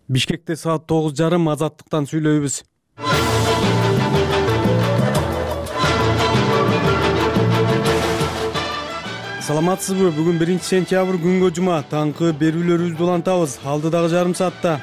Бишкекте саат 9:30 Азаттыктан сүйлөйбүз. Саламатсызбы? Бүгүн 1-сентябрь күнгө жума. Таңкы берүүлөрүбүздү улантабыз. Алдыдагы жарым саатта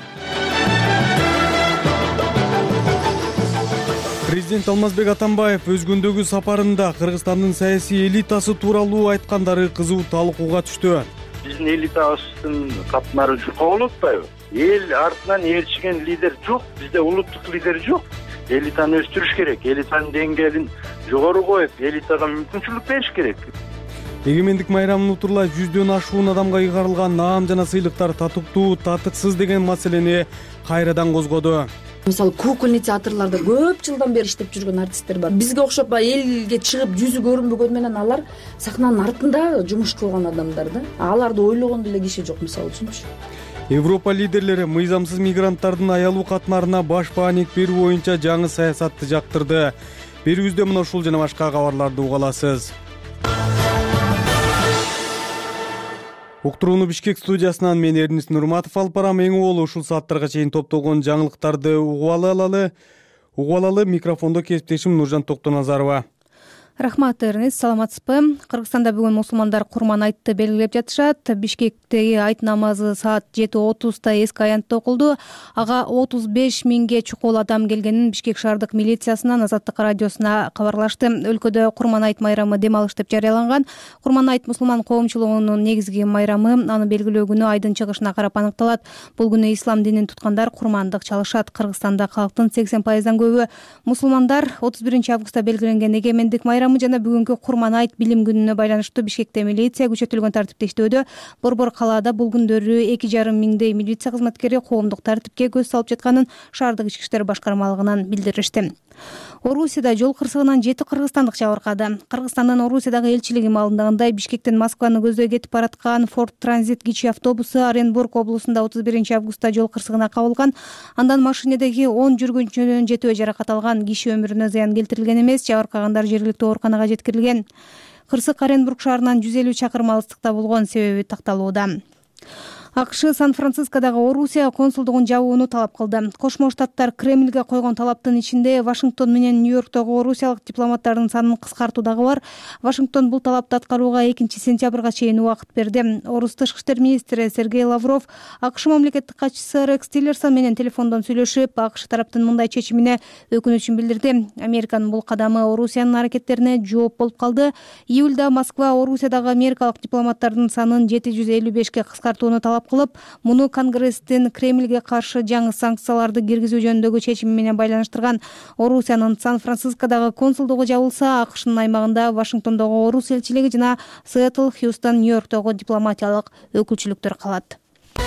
Президент Алмазбек Атамбаев өз күндөгү сапарында Кыргызстандын саясий элитасы тууралуу айткандары кызуу талкууга түштү. Биздин элитабыздын катмары жука болуп атпайбы? Эл артынан ээрчиген лидер жок, бизде улуттук лидер жок. Элитаны өстүрүш керек, элитанын деңгээлин жогору коюп, элитага мүмкүнчүлүк бериш керек. Эгемендик майрамын утурлай 100дөн ашуун адамга ыйгарылган наам жана сыйлыктар татыктуу, татыксыз деген маселени кайрадан козгоду. Мисалы, кукольница атырларда көп жылдан бери иштеп жүргөн артисттер бар. Бизге окшоп элге чыгып жүзү көрүнбөгөн менен алар сахнанын артында жумуш кылган адамдар да. Аларды ойлогон деле киши жок, мисалы үчүнчү. Европа лидерлери мыйзамсыз мигранттардын аялуу катмарына баш бааник берүү боюнча жаңы саясатты жактырды. Берүүбүздө мына ушул жана башка кабарларды уга аласыз. Уктурууну Бишкек студиясынан мен Эрнис Нурматов алып барам. Эң уолу ушул сааттарга чейин топтолгон жаңылыктарды угуп алалы. Микрофондо кесиптешим Нуржан Токтоназарова. Рахмат, Эрнис. Саламатсызбы? Кыргызстанда бүгүн мусулмандар Курман айтты белгилеп жатышат. Бишкектеги айт намазы саат 7:30 эски аянтта окулду. Ага 35 миңге чукул адам келгенин Бишкек шаардык милициясынан Азаттык радиосуна кабарлашты. Өлкөдө Курман айт майрамы дем алыш деп жарыяланган. Курман айт мусулман коомчулугунун негизги майрамы. Аны белгилөө күнү айдын чыгышына карап аныкталат. Бул күнү ислам динин туткандар курмандык чалышат. Кыргызстанда калктын 80%дан көбү мусулмандар. 31 августта белгиленген эгемендик майрамы жана бүгүнкү Курман айт билим күнүнө байланыштуу Бишкекте милиция күчөтүлгөн тартипте иштөөдө. Борбор калаада бул күндөрү 2,5 миңдей милиция кызматкери коомдук тартипке көз салып жатканын шаардык ички иштер башкармалыгынан билдиришти. Орусияда жол кырсыгынан 7 кыргызстандык жабыркады. Кыргызстандын Орусиядагы элчилиги маалымдагандай, Бишкектен Москваны көздөй кетип бараткан Ford Transit кичи автобусу Оренбург облусунда 31 августта жол кырсыгына кабылган. Андан машинедеги 10 жүргүнчүнүн жетөө жаракат алган. Киши өмүрүнө зыян келтирилген эмес, жабыркагандар жергиликтүү ооруканага жеткирилген. Кырсык Оренбург шаарынан 150 чакырым алыстыкта болгон, себеби такталууда. АКШ Сан-Францискодагы Орусия консулдугун жабууну талап кылды. Кошмо Штаттар Кремльге койгон талаптын ичинде Вашингтон менен Нью-Йорктогу орусиялык дипломаттардын санын кыскартуу дагы бар. Вашингтон бул талапты аткарууга 2-сентябрга чейин убакыт берди. Орус тышкы иштер министри Сергей Лавров АКШ мамлекеттик катчысы Рекс Тиллерсон менен телефондон сүйлөшүп, АКШ тараптын мындай чечимине өкүнүчүн билдирди. Американын бул кадамы Орусиянын аракеттерине жооп болуп калды. Июлда Москва Орусиядагы америкалык дипломаттардын санын 755ке кыскартууну талап кылып, муну Конгресстин Кремльге каршы жаңы санкцияларды киргизүү жөнүндөгү чечими менен байланыштырган. Орусиянын Сан-Францискодагы консулдугу жабылса, АКШнын аймагында Вашингтондогу орус элчилиги жана Сиэтл, Хьюстон, Нью-Йорктогу дипломатиялык өкүлчүлүктөр калат.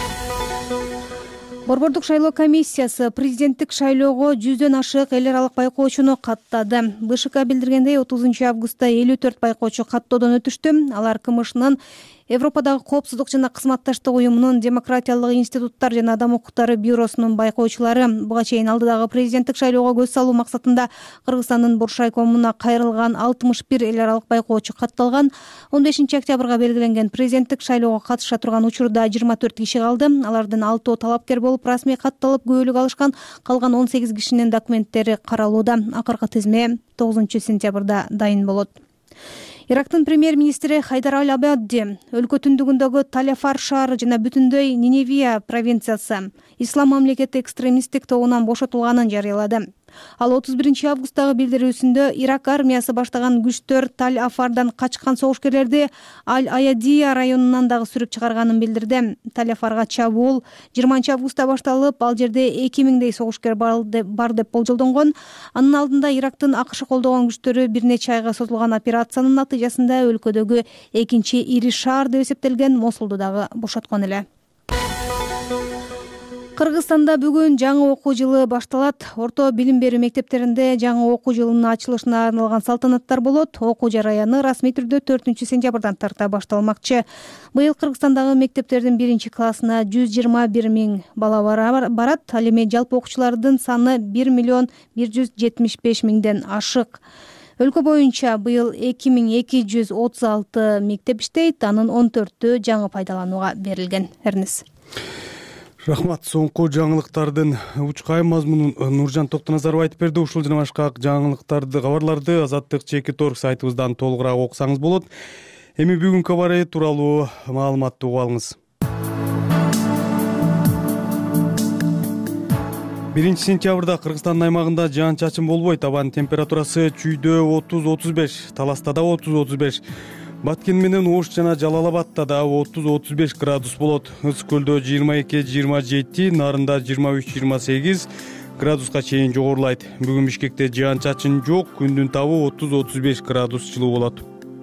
Борбордук шайлоо комиссиясы президенттик шайлоого 100дөн ашык эл аралык байкоочуну каттады. БШК билдиргендей, 30 августта 54 байкоочу каттоодон өтүштү. Алар КМШнын Европадагы коопсуздук жана кызматташтык уюмунун демократиялык институттар жана адам укуктары бюросунун байкоочулары. Буга чейин алдыдагы президенттик шайлоого көз салуу максатында Кыргызстандын Бош райкомуна кайрылган 61 эл аралык байкоочу катталган. 15 октябрга белгиленген президенттик шайлоого катыша турган учурда 24 киши калды. Алардын 6 талапкер болуп расмий катталып күбөлүк алышкан. Калган 18 кишинин документтери каралууда. Акыркы тизме 9 сентябрда дайын болот. Ирактын премьер-министри Хайдар Аль-Абадди өлкө түндүгүндөгү Таль-Афар шаары жана бүтүндөй Ниневия провинциясы ислам мамлекети экстремисттик тобунан бошотулганын жарыялады. Ал 31 августтагы билдирүүсүндө Ирак армиясы баштаган күчтөр Таль-Афардан качкан согушкерлерди Аль-Аядия районунан дагы сүрүп чыгарганын билдирди. Таль-Афарга чабуул 20 августта башталып, ал жерде 2000дей согушкер бар деп болжолдонгон. Анын алдында Ирактын АКШ колдогон күчтөрү бир нече айга созулган операциянын натыйжасында өлкөдөгү экинчи ири шаар деп эсептелген Мосулду дагы бошоткон эле. Кыргызстанда бүгүн жаңы окуу жылы башталат. Орто билим берүү мектептеринде жаңы окуу жылынын ачылышына арналган салтанаттар болот. Окуу жараяны расмий түрдө 4 сентябрдан тарта башталмакчы. Быйыл Кыргызстандагы мектептердин 1-классына 121 миң бала барат. Ал эми жалпы окуучулардын саны 1,175 миңден ашык. Өлкө боюнча быйыл 2236 мектеп иштейт, анын 14-тү жаңы пайдаланууга берилген. Эрнис. Рахмат. Соңку жаңылыктардын учкай мазмунун Нуржан Токтоназаров айтып берди. Ушул жана башка жаңылыктарды, кабарларды Азаттык ЧК.org сайтыбыздан толугураак окусаңыз болот. Эми бүгүнкү кабары тууралуу маалыматты угуп алыңыз. 1 сентябрда Кыргызстандын аймагында жаан-чачын болбойт. Абанын температурасы чүйдө 30-35, Таластада 30-35. Баткен менен Ош жана Жалал-Абадта да 30-35 градус болот. Ысык көлдө 22-27, Нарында 23-28 градуска чейин жогорулайт. Бүгүн Бишкекте жаан-чачын жок, күндүн табы 30-35 градус жылуу болот.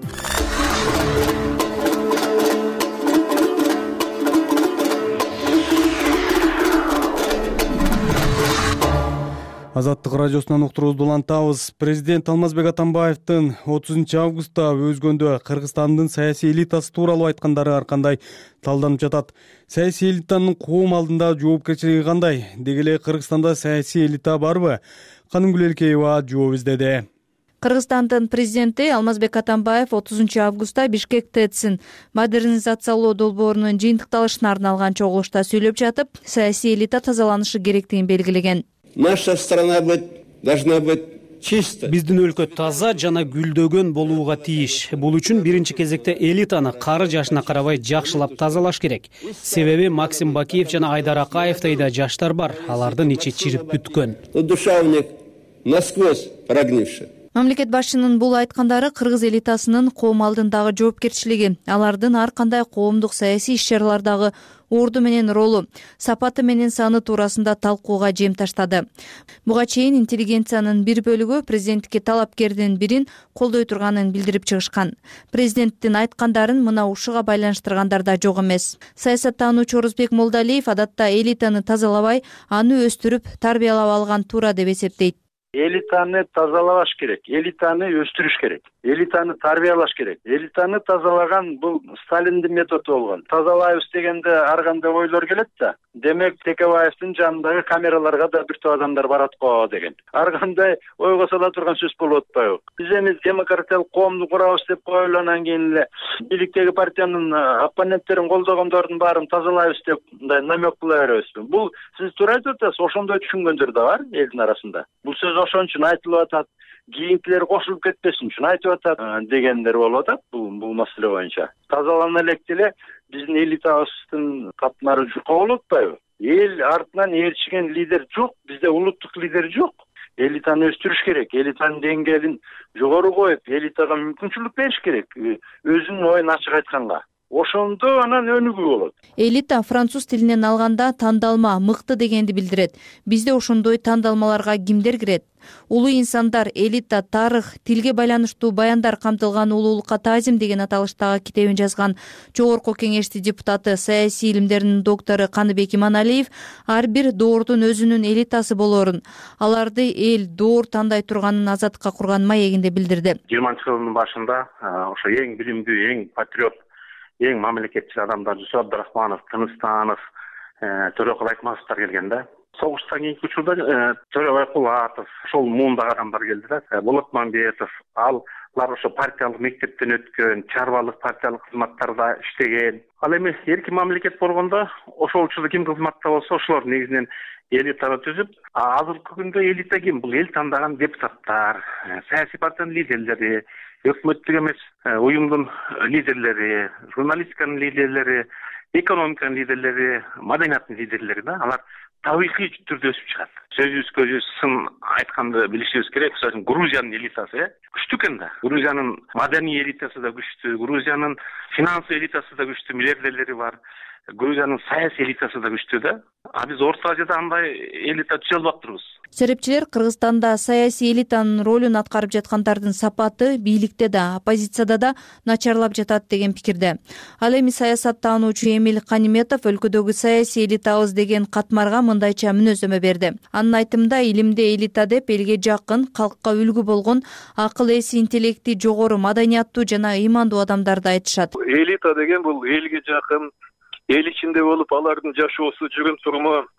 Азаттык радиосунан уктуруубузду улантабыз. Президент Алмазбек Атамбаевдин 30 августта өзгөндө Кыргызстандын саясий элитасы тууралуу айткандары ар кандай талданып жатат. Саясий элитанын коом алдында жоопкерчилиги кандай? Деги эле Кыргызстанда саясий элита барбы? Канымгүл Элкеева жооп издеди. Кыргызстандын президенти Алмазбек Атамбаев 30 августта Бишкек ТЭЦин модернизациялоо долбоорунун жыйынтыкталышына арналган чогулушта сүйлөп жатып, саясий элита тазаланышы керектигин белгилеген. Наша страна должна быть чиста. Биздин өлкө таза жана гүлдөгөн болууга тийиш. Бул үчүн биринчи кезекте элитаны кары жашына карабай жакшылап тазалаш керек. Себеби Максим Бакиев жана Айдар Акаевдей да жаштар бар. Алардын ичи чирип бүткөн. Душа у них насквозь прогнившая. Мамлекет башчынын бул айткандары кыргыз элитасынын коом алдындагы жоопкерчилиги, алардын ар кандай коомдук саясий иш-чаралардагы орду менен ролу, сапаты менен саны туурасында талкууга жем таштады. Буга чейин интеллигенциянын бир бөлүгү президенттикке талапкердин бирин колдой турганын билдирип чыгышкан. Президенттин айткандарын мына ушуга байланыштыргандар да жок эмес. Саясаттануучу Орозбек Молдалиев адатта элитаны тазалабай, аны өстүрүп, тарбиялап алган туура деп эсептейт. Элитаны тазалаш керек, элитаны өстүрүш керек, элитаны тарбиялаш керек. Элитаны тазалаган бул Сталиндин методу болгон. Тазалайбыз дегенде ар кандай ойлор келет да. Демек Текебаевдин жанындагы камераларга да бир топ адамдар барат го деген. Ар кандай ойго сала турган сөз болуп атпайбы? Биз эми демократиялык коомду курабыз деп ойлонон кийин эле бийликтеги партиянын оппоненттерин колдогондордун баарын тазалайбыз деп мындай намек кыла беребизби? Бул сиз туура айтып атасыз, ошондой түшүнгөндөр да бар элдин арасында. Бул сөз ошон үчүн айтылып атат, кийинкилер кошулуп кетпесин үчүн айтып атат дегендер болуп атат бул маселе боюнча. Тазалана электе эле биздин элитабыздын катмары жука болуп атпайбы? Эл артынан ээрчиген лидер жок, бизде улуттук лидер жок. Элитаны өстүрүш керек, элитанын деңгээлин жогору коюп, элитага мүмкүнчүлүк бериш керек, өзүнүн оюн ачык айтканга. Ошондо анан өнүгүү болот. Элита француз тилинен алганда тандалма, мыкты дегенди билдирет. Бизде ошондой тандалмаларга кимдер кирет? Улуу инсандар, элита, тарых, тилге байланыштуу баяндар камтылган улуулукка таазим деген аталыштагы китебин жазган Жогорку Кеңештин депутаты, саясий илимдеринин доктору Каныбек Иманалиев ар бир доордун өзүнүн элитасы болоорун, аларды эл доор тандай турганын азаттыкка курган маегинде билдирди. 20-жылдын башында ошо эң билимдүү, эң патриот, эң мамлекетчил адамдар Жусуп Абдрахманов, Тыныстанов, Төрөкул Айтматовдор келген да. Согуштан кийинки учурда Төрө Байкулатов, ошол муундагы адамдар келди да. Болот Мамбетов, алар ошо партиялык мектептен өткөн, чарбалык партиялык кызматтарда иштеген. Ал эми эркин мамлекет болгондо ошол учурда ким кызматта болсо ошолор негизинен элитаны түзүп, азыркы күндө элита ким? Бул эл тандаган депутаттар, саясий партиянын лидерлери, өкмөттүк эмес уюмдун лидерлери, журналистиканын лидерлери, экономиканын лидерлери, маданияттын лидерлери да. Алар табигый түрдө өсүп чыгат. Сөзүбүзгө сын айтканды билишибиз керек. Мисалы үчүн Грузиянын элитасы күчтүү экен да. Грузиянын маданий элитасы да күчтүү, Грузиянын финансы элитасы да күчтүү, миллиардерлери бар. Грузиянын саясий элитасы да күчтүү да. А биз Орто Азияда андай элита түзө албаптырбыз. Серепчилер Кыргызстанда саясий элитанын ролун аткарып жаткандардын сапаты бийликте да, оппозицияда да начарлап жатат деген пикирде. Ал эми саясаттануучу Эмил Каниметов өлкөдөгү саясий элитабыз деген катмарга мындайча мүнөздөмө берди. Анын айтымында илимде элита деп элге жакын, калкка үлгү болгон, акыл эси, интеллекти жогору, маданияттуу жана ыймандуу адамдарды айтышат. Элита деген бул элге жакын, эл ичинде болуп, алардын жашоосу, жүрүм туруму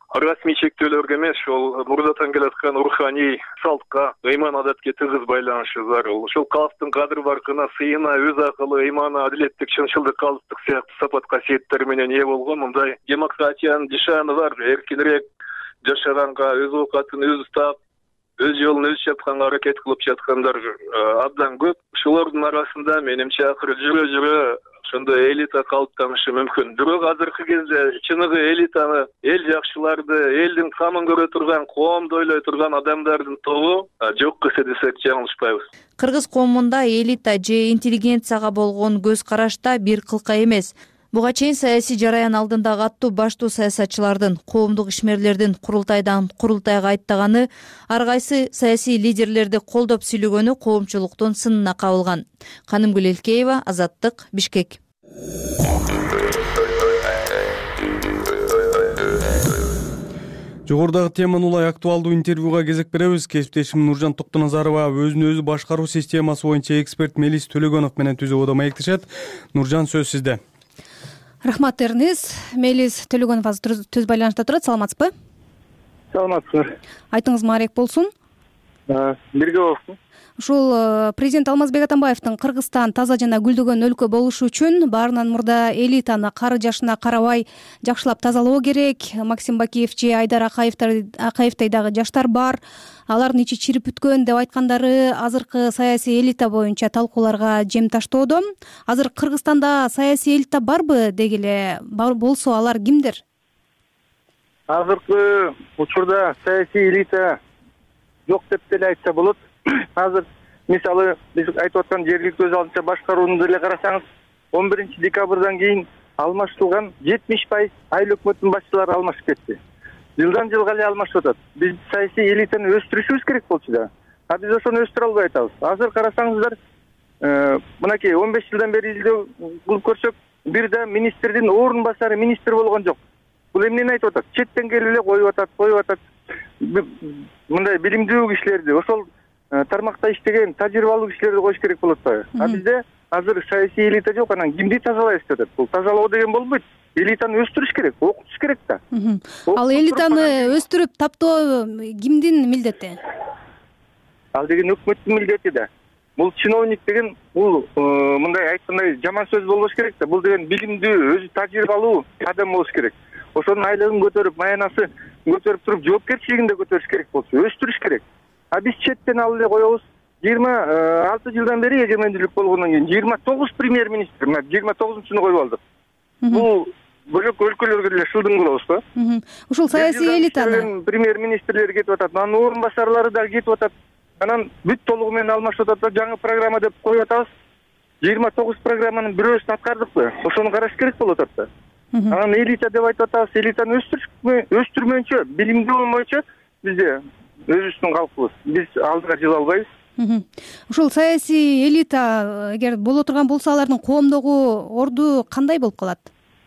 расмий чектөөлөргө эмес, ошол мурдатан келаткан руханий салтка, ыйман адатке тыгыз байланышы зарыл. Ошол калктын кадыр баркына сыйына, өз акылы, ыйманы, адилеттик, чынчылдык, калыстык сыяктуу сапат касиеттер менен ээ болгон мындай демократиянын нишаны бар. Эркинирээк жашаганга, өз оокатын өзү таап, өз жолун өзү чапканга аракет кылып жаткандар абдан көп. Ошолордун арасында менимче акыры жүрө ошондой элита калыптанышы мүмкүн. Бирок азыркы кезде чыныгы элитаны, эл жакшыларды, элдин камын көрө турган, коомду ойлой турган адамдардын тобу жок кесе десек жаңылышпайбыз. Кыргыз коомунда элита же интеллигенцияга болгон көз карашта бир кылка эмес. Буга чейин саясий жараян алдындагы аттуу баштуу саясатчылардын, коомдук ишмерлердин курултайдан курултайга аттаганы, ар кайсы саясий лидерлерди колдоп сүйлөгөнү коомчулуктун сынына кабылган. Канымгүл Элкеева, Азаттык, Бишкек. Жогорудагы теманы улай актуалдуу интервьюга кезек беребиз. Кесиптешим Нуржан Токтоназарова өзүн өзү башкаруу системасы боюнча эксперт Мелис Төлөгөнов менен түзүүгө маектешет. Нуржан, сөз сизде. Рахмат Эрнис. Мелис Төлөгөнов азыр түз байланышта турат. Саламатсызбы? Саламатсызбы. Айтыңыз маалек болсун. Бирге болсун. Ушул президент Алмазбек Атамбаевдин Кыргызстан таза жана гүлдөгөн өлкө болушу үчүн баарынан мурда элитаны кары жашына карабай жакшылап тазалоо керек. Максим Бакиев же Айдар Акаевдей дагы жаштар бар. Алардын ичи чирип бүткөн деп айткандары азыркы саясий элита боюнча талкууларга жем таштоодо. Азыр Кыргызстанда саясий элита барбы дегиле? Болсо алар кимдер? Азыркы учурда саясий элита жок деп деле айтса болот. Азыр мисалы биз айтып аткан жергиликтүү өз алдынча башкарууну деле карасаңыз, 11 декабрдан кийин алмаштырылган 70% айыл өкмөттүн башчылары алмашып кетти. Жылдан жылга эле алмашып атат. Биз саясий элитаны өстүрүшүбүз керек болчу да. Биз ошону өстүрө албай атабыз. Азыр карасаңыздар, мынакей 15 жылдан бери изилдөө кылып көрсөк, бир да министрдин орун басары министр болгон жок. Бул эмнени айтып атат? Четтен келип эле коюп атат. Мындай билимдүү кишилерди, ошол тармакта иштеген тажрыйбалуу кишилерди коюш керек болот атпайбы? Бизде азыр саясий элита жок, анан кимди тазалайбыз деп атат. Бул тазалоо деген болбойт. Элитаны өстүрүш керек, окутуш керек да. Ал элитаны өстүрүп таптоо кимдин милдети? Ал деген өкмөттүн милдети да. Бул чиновник деген бул мындай айткандай жаман сөз болбош керек да. Бул деген билимдүү, өзү тажрыйбалуу адам болуш керек. Ошонун айлыгын көтөрүп, маянасы көтөрүп туруп, жоопкерчилигин да көтөрүш керек болчу, өстүрүш керек. Биз четтен алып эле коебуз. 26 жылдан бери эгемендүүлүк болгондон кийин 29 премьер-министр, 29-сunu коюп алдык. Бул бөлөк өлкөлөргө деле шылдың кылабыз да. Ушул саясий элитаны премьер-министрлер кетип атат, анын орун басарлары да кетип атат. Анан бүт толугу менен алмашып атат да, жаңы программа деп коюп атабыз. 29 программанын бирөөсүн аткардыкпы? Ошону караш керек болуп атат да. Анан элита деп айтып атабыз, элитаны өстүрмөйүнчө, билимдүү болмойчу бизде өзүбүздүн калкыбыз. Биз алдыга жыла албайбыз. Ушул саясий элита эгер боло турган болсо, алардын коомдогу орду кандай болуп калат?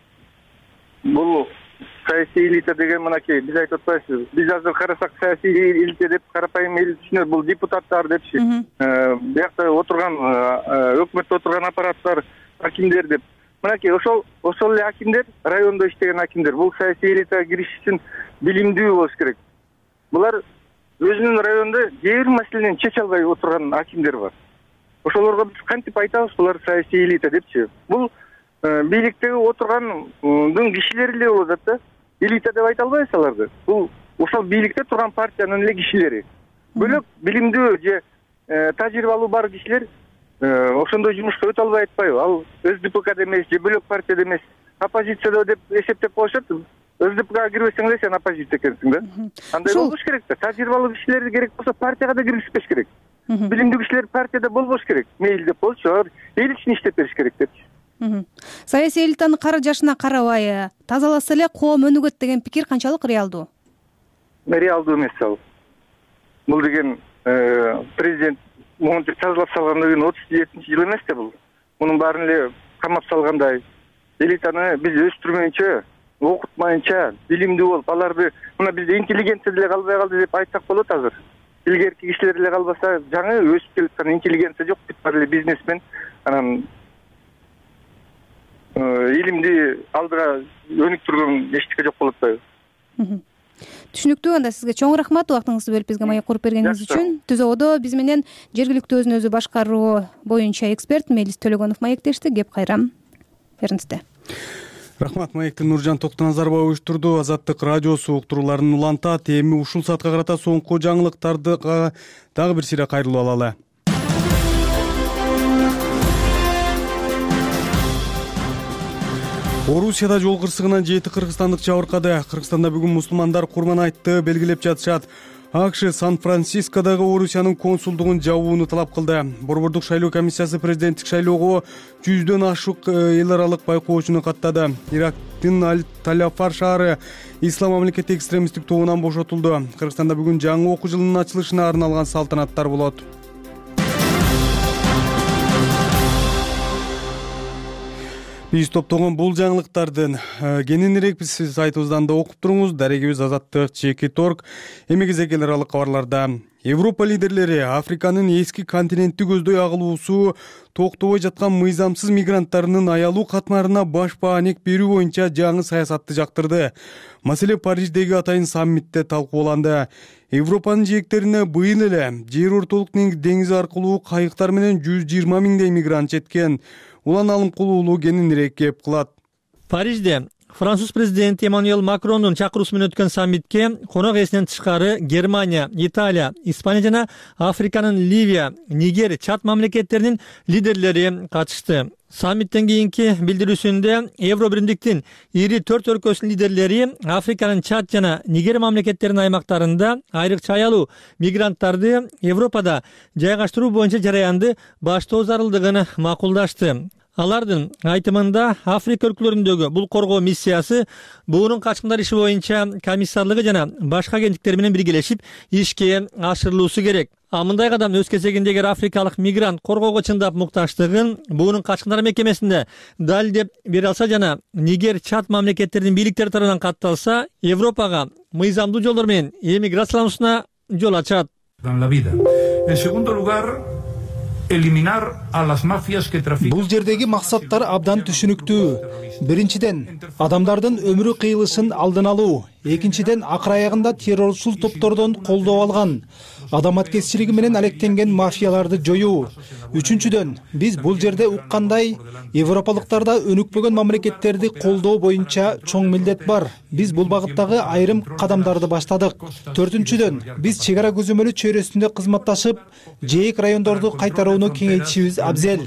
Бул саясий элита деген мынакей, биз айтып атпайбызбы? Биз азыр карасак саясий элита деп карапайым эл түшүнөт, бул депутаттар депчи. Биякта отурган өкмөттө отурган аппараттар, акимдер деп. Мынакей ошол эле акимдер, райондо иштеген акимдер. Бул саясий элитага кириш үчүн билимдүү болуш керек. Булар өзүнүн районунда кээ бир маселени чече албай отурган акимдер бар. Ошолорго биз кантип айтабыз, булар саясий элита депчи? Бул бийликтеги отургандын кишилери эле болуп атат да. Элита деп айта албайбыз аларды. Бул ошол бийликте турган партиянын эле кишилери. Бөлөк билимдүү же тажрыйбалуу бар кишилер ошондой жумушка өтө албай атпайбы? Ал СДПК эмес, же бөлөк партияда эмес, оппозицияда деп эсептеп коюшат. СДПКга кирбесең эле сен оппозиция экенсиң да. Андай болуш керек да. Тажрыйбалуу кишилер керек болсо партияга да киргизбеш керек. Билимдүү кишилер партияда болбош керек. Мейли деп болчу, алар эл үчүн иштеп бериш керек депчи. Саясий элитаны кары жашына карабай тазаласа эле коом өнүгөт деген пикир канчалык реалдуу? Реалдуу эмес ал. Бул деген президент монтип тазалап салгандан кийин 37-жыл эмес да бул. Мунун баарын эле камап салгандай. Элитаны биз өстүрмөйүнчө, окутмайынча, билимдүү болуп, аларды мына бизде интеллигенция деле калбай калды деп айтсак болот азыр. Илгерки кишилер эле калбаса, жаңы өсүп келаткан интеллигенция жок, бүт баары эле бизнесмен, анан илимди алдыга өнүктүргөн эчтеке жок болуп атпайбы? Түшүнүктүү. Анда сизге чоң рахмат убактыңызды бөлүп бизге маек куруп бергениңиз үчүн. Түзөдө биз менен жергиликтүү өзүн өзү башкаруу боюнча эксперт Мелис Төлөгөнов маектешти. Кеп кайра бериңизде. Рахмат. Маекти Нуржан Токтоназарова уюштурду. Азаттык радиосу уктурууларын улантат. Эми ушул саатка карата соңку жаңылыктарды дагы бир сыйра кайрылып алалы. Орусияда жол кырсыгынан 7 кыргызстандык жабыркады. Кыргызстанда бүгүн мусулмандар Курман айтты белгилеп жатышат. АКШ Сан-Францискодогу Орусиянын консулдугун жабууну талап кылды. Борбордук шайлоо комиссиясы президенттик шайлоого 100дөн ашык эл аралык байкоочуну каттады. Ирактын Аль-Таляфар шаары Ислам мамлекети экстремисттик тобунан бошотулду. Кыргызстанда бүгүн жаңы окуу жылынын ачылышына арналган салтанаттар болот. Биз топтогон бул жаңылыктардын кененирээк биз сайтыбыздан да окуп туруңуз. Дарегибиз Азаттык ЧК.орг. Эми кезек эл аралык кабарларда. Европа лидерлери Африканын эски континентти көздөй агылуусу токтобой жаткан мыйзамсыз мигранттарынын аялуу катмарына баш баанек берүү боюнча жаңы саясатты жактырды. Маселе Париждеги атайын саммитте талкууланды. Европанын жээктерине быйыл эле жер ортолук деңиз аркылуу кайыктар менен 120 миңдей мигрант жеткен. Улан алым кылуулуу кененирээк кеп кылат. Парижде Француз президенти Эммануэль Макрондун чакыруусу менен өткөн саммитке конок ээсинен тышкары Германия, Италия, Испания жана Африканын Ливия, Нигер, Чад мамлекеттеринин лидерлери катышты. Саммиттен кийинки билдирүүсүндө Евро биримдиктин ири 4 өлкөсүнүн лидерлери Африканын Чад жана Нигер мамлекеттеринин аймактарында айрыкча аялуу мигранттарды Европада жайгаштыруу боюнча жараянды баштоо зарылдыгын макулдашты. Алардын айтымында Африка өлкөлөрүндөгү бул коргоо миссиясы буунун качкындар иши боюнча комиссарлыгы жана башка агенттиктер менен биргелешип ишке ашырылуусу керек. Мындай кадам өз кезегинде эгер африкалык мигрант коргоого чындап мукташтыгын буунун качкындар мекемесинде далилдеп бере алса жана Нигер, Чад мамлекеттеринин бийликтери тарабынан катталса, Европага мыйзамдуу жолдор менен эмиграциялануусуна жол ачат. Бул жердеги максаттар абдан түшүнүктүү. Биринчиден, адамдардын өмүрү кыйылышын алдын алуу. Экинчиден, акыр аягында террорчул топтордон колдоо алган, адам аткезчилиги менен алектенген мафияларды жоюу. Үчүнчүдөн, биз бул жерде уккандай, европалыктарда өнүкпөгөн мамлекеттерди колдоо боюнча чоң милдет бар. Биз бул багыттагы айрым кадамдарды баштадык. Төртүнчүдөн, биз чек ара көзөмөлү чөйрөсүндө кызматташып, жээк райондорду кайтарууну кеңейтишибиз абзел.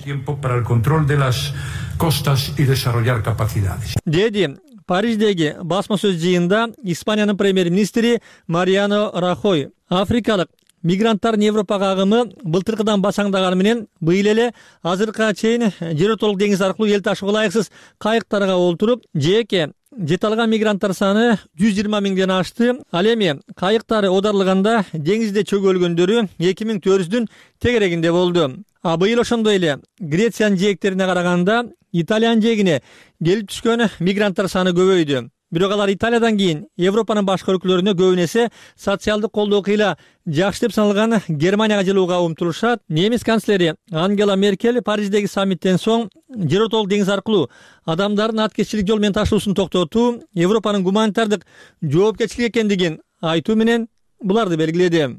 Деди Париждеги басма сөз жыйында Испаниянын премьер-министри Мариано Рахой африкалык мигранттардын Европага агымы былтыркыдан басаңдаганы менен быйыл эле азыркыга чейин жер ортолук деңиз аркылуу эл ташууга ылайыксыз кайыктарга олтуруп жеке жете алган мигранттар саны 120 миңден ашты. Ал эми кайыктары одарлыганда деңизде чөгөлгөндөрү 2400дүн тегерегинде болду. Быйыл ошондой эле Грециянын жээктерине караганда Италиянын жээгине келип түшкөн мигранттар саны көбөйдү. Бирок алар Италиядан кийин Европанын башка өлкөлөрүнө көбүн эсе социалдык колдоо кыйла жакшы деп саналган Германияга жылууга умтулушат. Немис канцлери Ангела Меркель Париждеги саммиттен соң жер ортолук деңиз аркылуу адамдардын аткезчилик жол менен ташуусун токтотуу Европанын гуманитардык жоопкерчилик экендигин айтуу менен буларды белгиледи.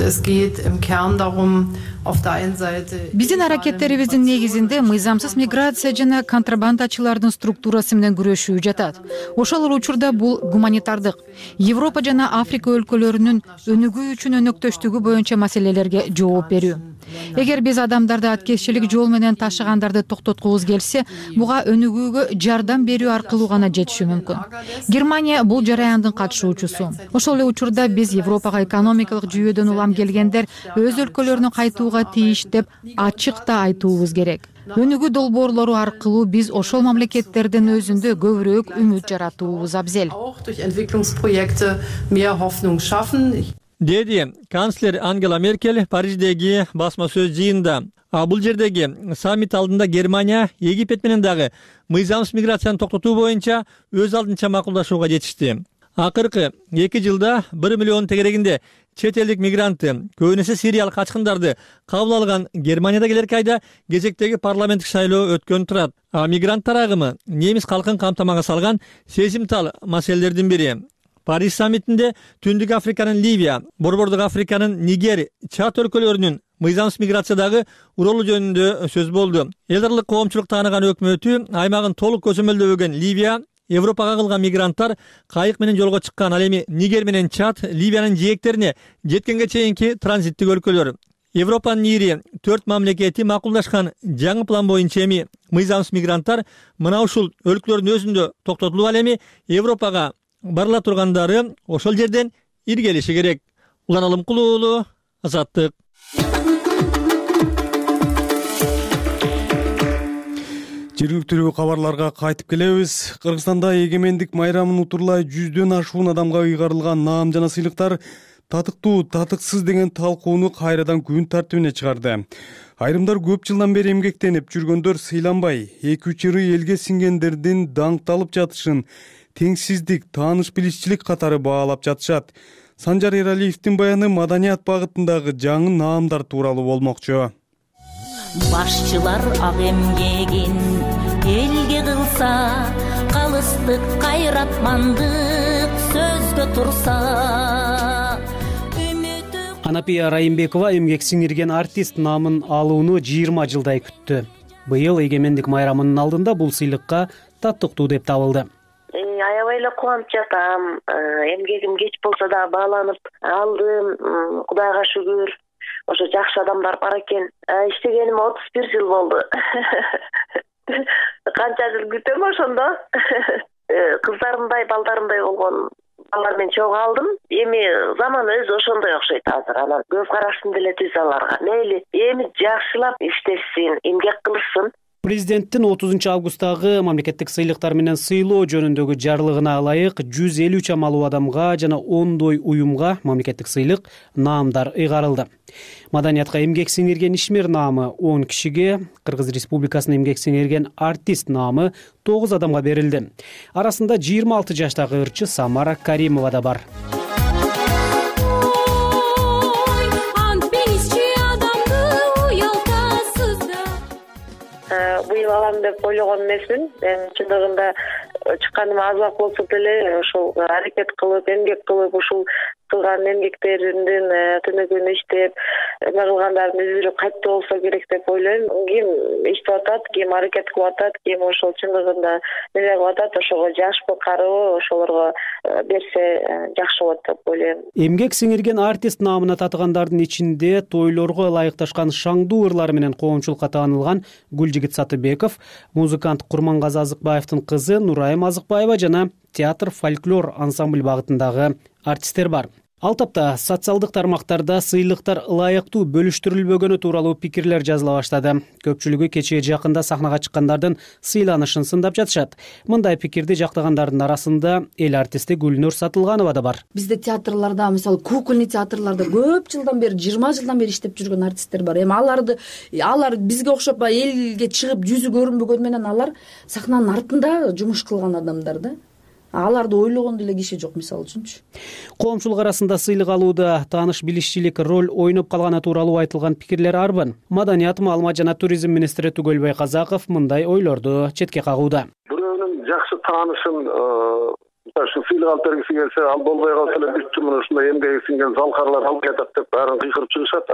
Биздин аракеттерибиздин негизинде мыйзамсыз миграция жана контрабандачылардын структурасы менен күрөшүү жатат. Ошол учурда бул гуманитардык Европа жана Африка өлкөлөрүнүн өнүгүү үчүн өнөктөштүгү боюнча маселелерге жооп берүү. Эгер биз адамдарды аткезчилик жол менен ташыгандарды токтоткубуз келсе, буга өнүгүүгө жардам берүү аркылуу гана жетиши мүмкүн. Германия бул жараяндын катышуучусу. Ошол эле учурда биз Европага экономикалык жүйөдөн улам келгендер өз өлкөлөрүнө кайтууга тийиш деп ачык да айтуубуз керек. Өнүгүү долбоорлору аркылуу биз ошол мамлекеттердин өзүндө көбүрөөк үмүт жаратуубуз абзел. Деди канцлер Ангела Меркель Париждеги басма сөз жыйында. Бул жердеги саммит алдында Германия Египет менен дагы мыйзамсыз миграцияны токтотуу боюнча өз алдынча макулдашууга жетишти. Акыркы 2 жылда 1 миллион тегерегинде чет элдик мигрантты, көбүн эсе сириялык качкындарды кабыл алган Германияда келерки айда кезектеги парламенттик шайлоо өткөн турат. Мигранттар агымы немис калкын камтамага салган сезимтал маселелердин бири. Париж саммитинде Түндүк Африканын Ливия, Борбордук Африканын Нигер, Чад өлкөлөрүнүн мыйзамсыз миграциядагы уролу жөнүндө сөз болду. Элдарлык коомчулук тааныган өкмөтү аймагын толук көзөмөлдөбөгөн Ливия, Европага кылган мигранттар кайык менен жолго чыккан. Ал эми Нигер менен Чад Ливиянын жээктерине жеткенге чейинки транзиттик өлкөлөр. Европанын ири 4 мамлекети макулдашкан жаңы план боюнча эми мыйзамсыз мигранттар мына ушул өлкөлөрдүн өзүндө токтотулуп, ал эми Европага барыла тургандары ошол жерден иргелиши керек. Улан Алымкулуу уулу, Азаттык. Жергиликтүү кабарларга кайтып келебиз. Кыргызстанда эгемендик майрамын утурлай 100дөн ашуун адамга ыйгарылган наам жана сыйлыктар татыктуу, татыксыз деген талкууну кайрадан күн тартибине чыгарды. Айрымдар көп жылдан бери эмгектенип жүргөндөр сыйланбай, 2-3 ыры элге сиңгендердин даңкталып жатышын теңсиздик, тааныш билишчилик катары баалап жатышат. Санжар Эралиевдин баяны маданият багытындагы жаңы наамдар тууралуу болмокчу. Башчылар ак эмгегин элге кылса, калыстык кайратмандык сөзгө турса. Анапия Райымбекова эмгек сиңирген артист наамын алууну 20 жылдай күттү. Быйыл эгемендик майрамынын алдында бул сыйлыкка татыктуу деп табылды. Аябай эле кубанып жатам. Эмгегим кеч болсо да бааланып алдым. Кудайга шүгүр. Ошо жакшы адамдар бар экен. Иштегениме 31 жыл болду. Канча жыл күтөм ошондо. Кыздарымдай, балдарымдай болгон балдар менен чогуу алдым. Эми заман өзү ошондой окшойт азыр. Анан көз карашым деле түз аларга. Мейли, эми жакшылап иштешсин, эмгек кылышсын. Президенттин 30 августтагы мамлекеттик сыйлыктар менен сыйлоо жөнүндөгү жарлыгына ылайык 150 чамалуу адамга жана 10 уюмга мамлекеттик сыйлык наамдар ыйгарылды. Маданиятка эмгек сиңирген ишмер наамы 10 кишиге, Кыргыз Республикасынын эмгек сиңирген артист наамы 9 адамга берилди. Арасында 26 жаштагы ырчы Самара Каримова да бар. Быйыл алам деп ойлогон эмесмин. Чындыгында чыкканыма аз убакыт болсо деле ошол аракет кылып, эмгек кылып, ушул кылган эмгектериндин түнөгүн иштеп, эме кылгандардын үзүрү кайтты болсо керек деп ойлойм. Ким иштеп атат, ким аракет кылып атат, ким ошол чындыгында неме кылып атат, ошого жашпы, карыбы ошолорго берсе жакшы болот деп ойлойм. Эмгек сиңирген артист наамына татыгандардын ичинде тойлорго ылайыкташкан шаңдуу ырлары менен коомчулукка таанылган Гүлжигит Сатыбеков, музыкант Курмангазы Азыкбаевдин кызы Нурайым Азыкбаева жана театр фольклор ансамбль багытындагы артисттер бар. Ал тапта социалдык тармактарда сыйлыктар ылайыктуу бөлүштүрүлбөгөнү тууралуу пикирлер жазыла баштады. Көпчүлүгү кечээ жакында сахнага чыккандардын сыйланышын сындап жатышат. Мындай пикирди жактагандардын арасында эл артисти Гүлнур Сатылганова да бар. Бизде театрларда, мисалы, кукольный театрларда көп жылдан бери, 20 жылдан бери иштеп жүргөн артисттер бар. Эми алар бизге окшоп элге чыгып жүзү көрүнбөгөн менен алар сахнанын артында жумуш кылган адамдар да. Аларды ойлогон деле киши жок, мисалы үчүнчү. Коомчулук арасында сыйлык алууда тааныш билишчилик роль ойноп калганы тууралуу айтылган пикирлер арбын. Маданият, маалымат жана туризм министри Түгөлбай Казаков мындай ойлорду четке кагууда. Бирөөнүн жакшы таанышын ушул сыйлык алып бергиси келсе, ал болбой калса эле бүт мына ушундай эмгеги сиңген залкарлар алып кетет деп баарын кыйкырып чыгышат.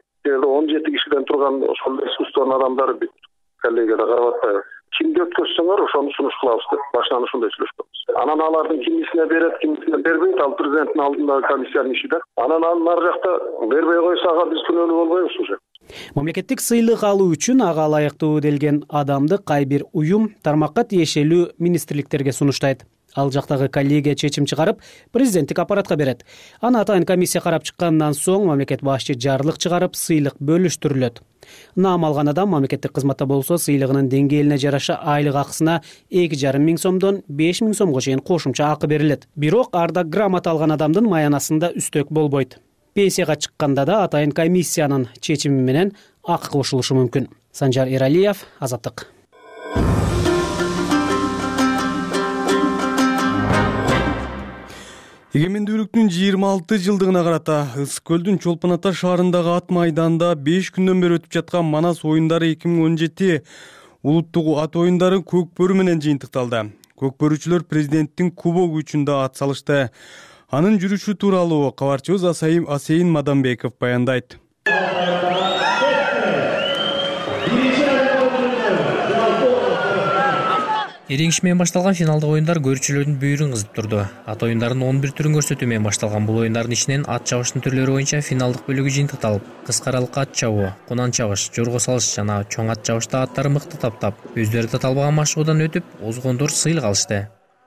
17 кишиден турган ошол искусствонун адамдары бүт коллегияда карап атпайбы. Кимди өткөзсөңөр ошону сунуш кылабыз деп башынан ушундай сүйлөшкөнбүз. Анан алардын кимисине берет, кимисине бербейт, ал президенттин алдындагы комиссиянын иши да. Анан ар жакта бербей койсо ага биз күнөөлүү болбойбуз уже. Мамлекеттик сыйлык алуу үчүн ага ылайыктуу делген адамды кай бир уюм тармакка тиешелүү министрликтерге сунуштайт. Ал жактагы коллегия чечим чыгарып, президенттик аппаратка берет. Аны атайын комиссия карап чыккандан соң мамлекет башчы жарлык чыгарып, сыйлык бөлүштүрүлөт. Наам алган адам мамлекеттик кызматта болсо, сыйлыгынын деңгээлине жараша айлык акысына 2,5 миң сомдон 5 миң сомго чейин кошумча акы берилет. Бирок ардак грамота алган адамдын маянасында үстөк болбойт. Пенсияга чыкканда да атайын комиссиянын чечими менен акы кошулушу мүмкүн. Санжар Эралиев, Азаттык. Эгемендүүлүктүн 26 жылдыгына карата Ысык көлдүн Чолпон Ата шаарындагы ат майданында 5 күндөн бери өтүп жаткан Манас оюндары 2017 улуттук ат оюндары көк бөрү менен жыйынтыкталды. көкбөрүүчүлөр президенттин кубогу үчүн да ат салышты. Анын жүрүшү тууралуу кабарчыбыз Асейин Мадамбеков баяндайт. Эреңиш менен башталган финалдык оюндар көрүүчүлөрдүн бүйүрүн кызып турду. Ат оюндарын 11 түрүн көрсөтүү менен башталган бул оюндардын ичинен ат чабыштын түрлөрү боюнча финалдык бөлүгү жыйынтыкталып, кыска аралыкка ат чабуу, кунан чабыш, жорго салыш жана чоң ат чабышта аттары мыкты таптап, өздөрү да талбаган машыгуудан өтүп, озгондор сыйлык алышты.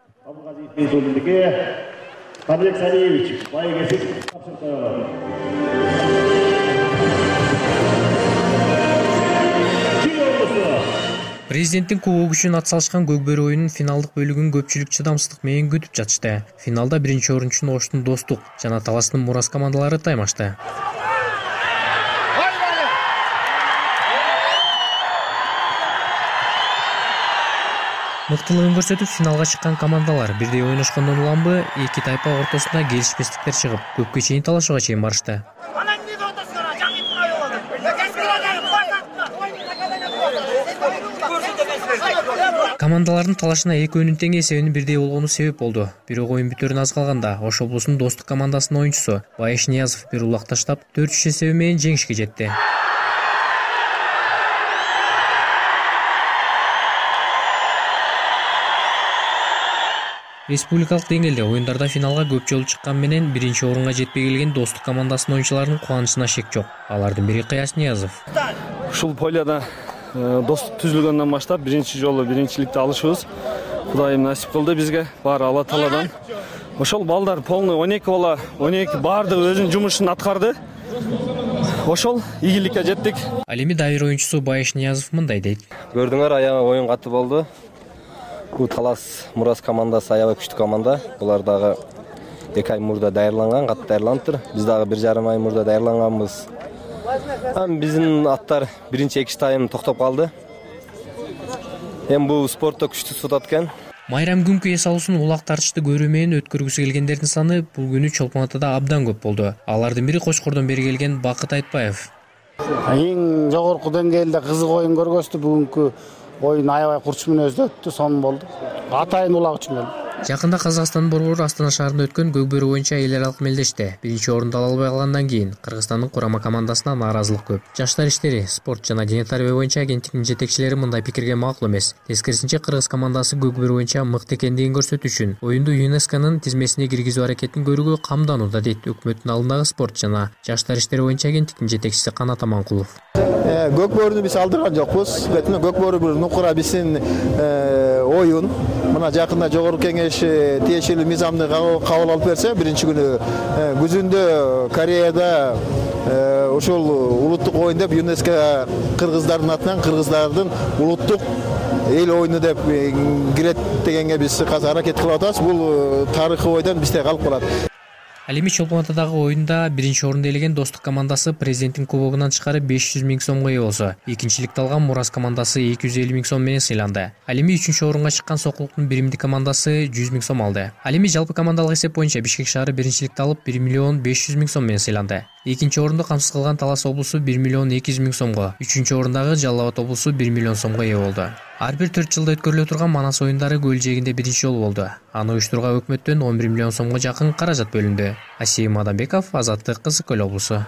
Президенттин кубогу үчүн ат салышкан көкбөрү оюнунун финалдык бөлүгүн көпчүлүк чыдамсыздык менен күтүп жатышты. Финалда биринчи орун үчүн Оштун Достук жана Таластын Мурас командалары таймашты. Мыктылыгын көрсөтүп финалга чыккан командалар бирдей ойношкондон уламбы, эки тайпа ортосунда келишпестиктер чыгып, көпкө чейин талашууга чейин барышты. Командалардын талашына экөөнүн тең эсебинин бирдей болгону себеп болду. Бирок оюн бүтөрүнө аз калганда Ош облусунун Достук командасынын оюнчусу Байыш Ниязов бир улак таштап 4-3 эсеби менен жеңишке жетти. Республикалык деңгээлде оюндарда финалга көп жолу чыккан менен биринчи орунга жетпей келген Достук командасынын оюнчуларынын кубанычына шек жок. Алардын бири Кыяш Ниязов. Ушул полияда Достук түзүлгөндөн баштап биринчи жолу биринчиликти алышыбыз Кудайым насип кылды бизге. Баары Алла Тааладан. Ошол балдар полный 12 бала, 12 баардыгы өзүнүн жумушун аткарды. Ошол ийгиликке жеттик. Ал эми дайыр оюнчусу Байыш Ниязов мындай дейт. Көрдүңөр, аябай оюн катуу болду. Бул Талас Мурас командасы аябай күчтүү команда. Булар дагы 2 ай мурда даярланган, катуу даярланыптыр. Биз дагы 1,5 ай мурда даярланганбыз. Биздин аттар биринчи экинчи тайм токтоп калды. Эми бул спортто күчтүү сутат экен. Майрам күнкү эс алуусун улак тартышты көрүү менен өткөргүсү келгендердин саны бул күнү Чолпон Атада абдан көп болду. Алардын бири Кочкордон бери келген Бакыт Айтбаев. Эң жогорку деңгээлде кызык оюн көргөздү. Бүгүнкү оюн аябай курч менен өтүптү, сонун болду. Атайын улак үчүн келди. Жакында Казакстандын борбору Астана шаарында өткөн көкбөрү боюнча эл аралык мелдеште биринчи орунду ала албай калгандан кийин Кыргызстандын курама командасына нааразылык көп. Жаштар иштери, спорт жана дене тарбия боюнча агенттиктин жетекчилери мындай пикирге макул эмес. Тескерисинче Кыргыз командасы көкбөрү боюнча мыкты экендигин көрсөтүү үчүн оюнду ЮНЕСКОнун тизмесине киргизүү аракетин көрүүгө камданууда дейт өкмөттүн алдындагы спорт жана жаштар иштери боюнча агенттиктин жетекчиси Канат Аманкулов. Көкбөрүнү биз алдырган жокпуз. Көкбөрү бир нукура биздин оюн. Мына жакында жогорку кеңеш тиешелүү мыйзамды кабыл алып берсе, биринчи күнү күзүндө Кореяда ошол улуттук оюн деп ЮНЕСКО кыргыздардын атынан кыргыздардын улуттук эл оюну деп кирет дегенге биз азыр аракет кылып атабыз. Бул тарыхый бойдон бизде калып калат. Ал эми Чолпон Атадагы оюнда биринчи орунду ээлеген Достук командасы президенттин кубогунан тышкары 500 000 сомго ээ болсо, экинчиликти алган Мурас командасы 250 000 сом менен сыйланды. Ал эми үчүнчү орунга чыккан Сокулуктун биримдик командасы 100 000 сом алды. Ал эми жалпы командалык эсеп боюнча Бишкек шаары биринчиликти алып 1 500 000 сом менен сыйланды. Экинчи орунду камсыз кылган Талас облусу 1 200 000 сомго, үчүнчү орундагы Жалал Абад облусу 1 миллион сомго ээ болду. Ар бир 4 жылда өткөрүлө турган Манас оюндары көл жээгинде биринчи жолу болду. Аны уюштурууга өкмөттөн 11 миллион сомго жакын каражат бөлүндү. Асейин Мадамбеков, Азаттык, Кызыл Көл облусу.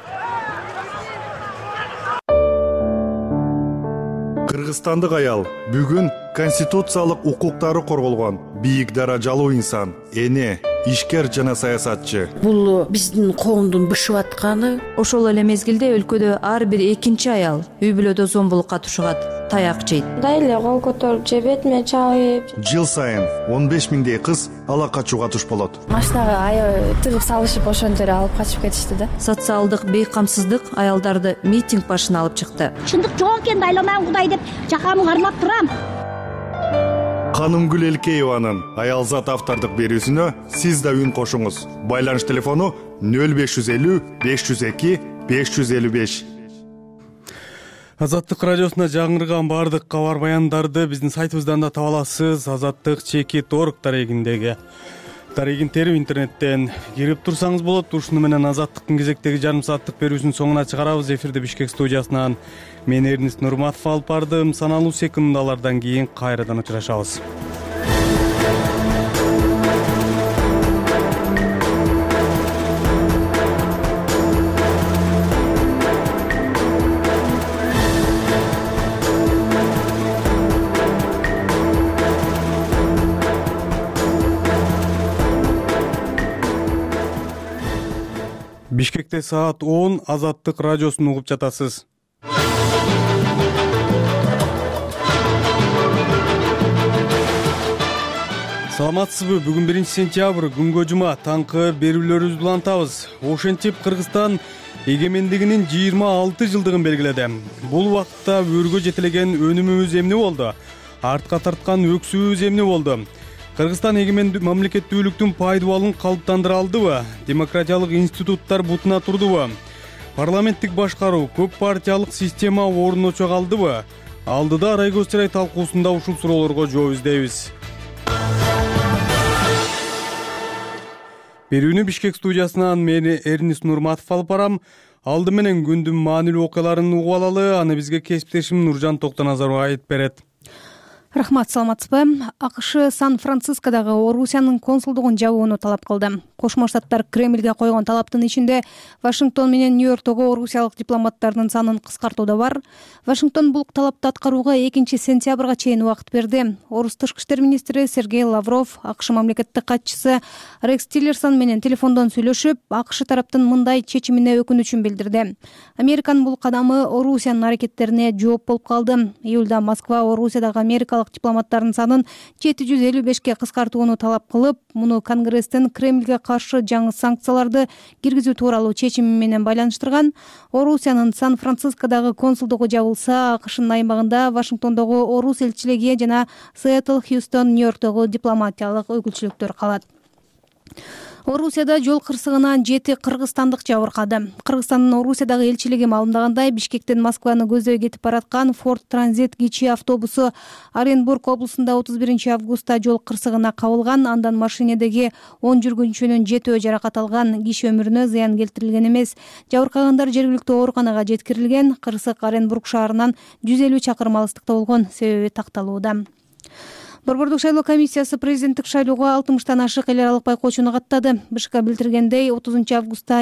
Кыргызстандык аял бүгүн конституциялык укуктары корголгон бийик даражалуу инсан, эне, ишкер жана саясатчы. Бул биздин коомдун бышып атканы. Ошол эле мезгилде өлкөдө ар бир экинчи аял үй бүлөдө зомбулукка тушугат, таяк жейт. Дайле кол көтөрүп же бетиме чабып. Жыл сайын 15 000 кыз ала качууга туш болот. Машинага аябай тыгып салышып ошондо алып качып кетишти да. Социалдык бейкамсыздык аялдарды митинг башына алып чыкты. Чындык жок экен, дайламан Кудай деп жакамды кармап турам. Канымгүл Элкееванын Аялзат автордук берүүсүнө сиз да үн кошуңуз. Байланыш телефону 0550 502 555. Азаттык радиосуна жаңырган бардык кабар баяндарды биздин сайтыбыздан да таба аласыз. Azattik.org дарегин терип интернеттен кирип турсаңыз болот. Ушуну менен Азаттыктын кезектеги жарым сааттык берүүсүнүн соңуна чыгарабыз. Эфирде Бишкек студиясынан мен Эрнис Нурматов алып бардым. Саналуу секундалардан кийин кайрадан учурашабыз. Бишкекте саат 10 Азаттык радиосун угуп жатасыз. Саламатсызбы? Бүгүн 1-сентябрь, күнгө жума, таңкы берүүлөрүбүздү улантабыз. Ошентип Кыргызстан эгемендигинин 26 жылдыгын белгиледи. Бул убакытта өргө жетелеген өнүмүбүз эмне болду? Артка тарткан өксүүбүз эмне болду? Кыргызстан эгемендүү мамлекеттүүлүктүн пайдубалын калыптандыра алдыбы? Демократиялык институттар бутуна турдубу? Парламенттик башкаруу, көп партиялык система орночо калдыбы? Алдыда Арай Көзчарай талкуусунда ушул суроолорго жооп издейбиз. Берүүнү Бишкек студиясынан мен Эрнис Нурматов алып барам. Алды менен күндүн маанилүү окуяларын угуп алалы. Аны бизге кесиптешим Нуржан Токтоназаров айтып берет. Рахмат, саламатсызбы? АКШ Сан-Францискодогу Орусиянын консулдугун жабууну талап кылды. Кошмо Штаттар Кремльге койгон талаптын ичинде Вашингтон менен Нью-Йорктогу орусиялык дипломаттардын санын кыскартуу да бар. Вашингтон бул талапты аткарууга 2-сентябрга чейин убакыт берди. Орус тышкы иштер министри Сергей Лавров АКШ мамлекеттик катчысы Рекс Тиллерсон менен телефондон сүйлөшүп, АКШ тараптын мындай чечимине өкүнүчүн билдирди. Американын бул кадамы Орусиянын аракеттерине жооп болуп калды. Июлда Москва Орусиядагы америкалык дипломаттардын санын 755-ке кыскартууну талап кылып, муну Конгресстин Кремльге каршы жаңы санкцияларды киргизүү тууралуу чечими менен байланыштырган. Орусиянын Сан-Францискодогу консулдугу жабылса, АКШнын аймагында Вашингтондогу орус элчилиги жана Сиэтл, Хьюстон, Нью-Йорктогу дипломатиялык өкүлчүлүктөр калат. Орусияда жол кырсыгынан 7 кыргызстандык жабыркады. Кыргызстандын Орусиядагы элчилиги маалымдагандай, Бишкектен Москваны көздөй кетип бараткан Ford Transit кичи автобусу Оренбург облусунда 31-августта жол кырсыгына кабылган. Андан машинедеги 10 жүргүнчүнүн 7-өө жаракат алган. Киши өмүрүнө зыян келтирилген эмес. Жабыркагандар жергиликтүү ооруканага жеткирилген. Кырсык Оренбург шаарынан 150 чакырым алыстыкта болгон, себеби такталууда. Борбордук шайлоо комиссиясы президенттик шайлоого 60-тан ашык эл аралык байкоочуну каттады. БШК билдиргендей, 30-августта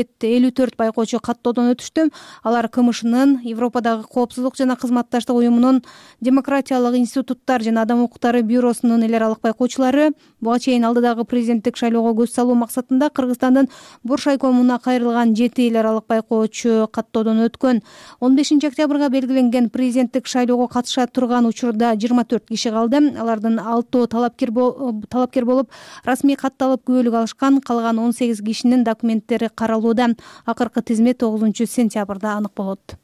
54 байкоочу каттоодон өтүштү. Алар КМШнын, Европадагы коопсуздук жана кызматташтык уюмунун, демократиялык институттар жана адам укуктары бюросунун эл аралык байкоочулары. Буга чейин алдыдагы президенттик шайлоого көз салуу максатында Кыргызстандын Боршайкомуна кайрылган 7 эл аралык байкоочу каттоодон өткөн. 15-октябрга белгиленген президенттик шайлоого катыша турган учурда 24 киши калды. Алардын 6 талапкер болуп, расмий катталып күбөлүк алышкан. Калган 18 кишинин документтери каралууда. Акыркы тизме 9-сентябрда анык болот.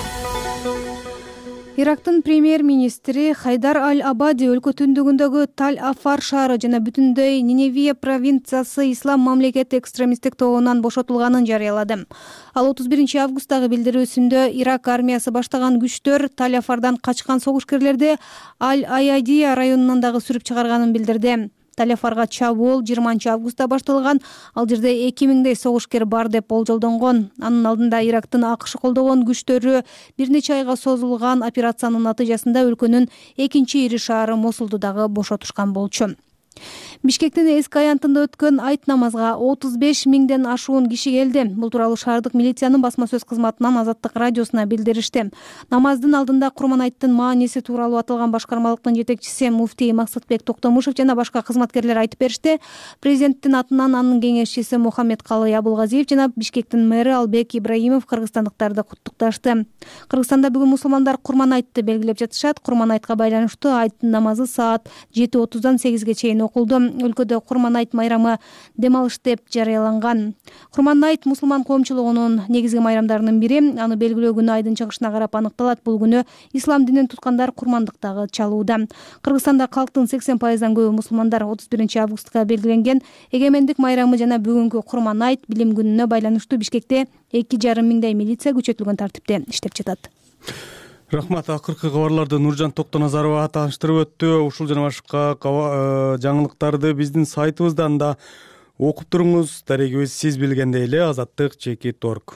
Ирактын премьер-министри Хайдар Аль-Абади өлкө түндүгүндөгү Таль-Афар шаары жана бүтүндөй Ниневия провинциясы ислам мамлекети экстремисттик тобунан бошотулганын жарыялады. Ал 31-августтагы билдирүүсүндө Ирак армиясы баштаган күчтөр Таль-Афардан качкан согушкерлерди Аль-Айадия районунан дагы сүрүп чыгарганын билдирди. Таль-Афарга чабуул 20-августта башталган. Ал жерде 2000дей согушкер бар деп болжолдонгон. Анын алдында Ирактын АКШ колдогон күчтөрү бир нече айга созулган операциянын натыйжасында өлкөнүн экинчи ири шаары Мосулду дагы бошотушкан болчу. Бишкектин эски аянтында өткөн айт намазга 35 миңден ашуун киши келди. Бул тууралуу шаардык милициянын басма сөз кызматынан Азаттык радиосуна билдиришти. Намаздын алдында Курман айттын мааниси тууралуу аталган башкармалыктын жетекчиси муфтий Максатбек Токтомушев жана башка кызматкерлер айтып беришти. Президенттин атынан анын кеңешчиси Мухаммедкалый Абулгазиев жана Бишкектин мэри Албек Ибраимов кыргызстандыктарды куттукташты. Кыргызстанда бүгүн мусулмандар Курман айтты белгилеп жатышат. Курман айтка байланыштуу айттын намазы саат 7:30-дан 8-ге чейин окулду. Өлкөдө Курман айт майрамы дем алыш деп жарыяланган. Курман айт мусулман коомчулугунун негизги майрамдарынын бири. Аны белгилөө күнү айдын чыгышына карап аныкталат. Бул күнү ислам динин туткандар курмандыктагы чалууда. Кыргызстанда калктын 80%-дан көбү мусулмандар 31-августка белгиленген эгемендик майрамы жана бүгүнкү Курман айт билим күнүнө байланыштуу Бишкекте 2,5 миңдей милиция күчөтүлгөн тартипте иштеп жатат. Рахмат. Акыркы кабарларды Нуржан Токтоназарова тааныштырып өттү. Ушул жана башка жаңылыктарды биздин сайтыбыздан да окуп туруңуз. Дарегибиз сиз билгендей эле azattik.org.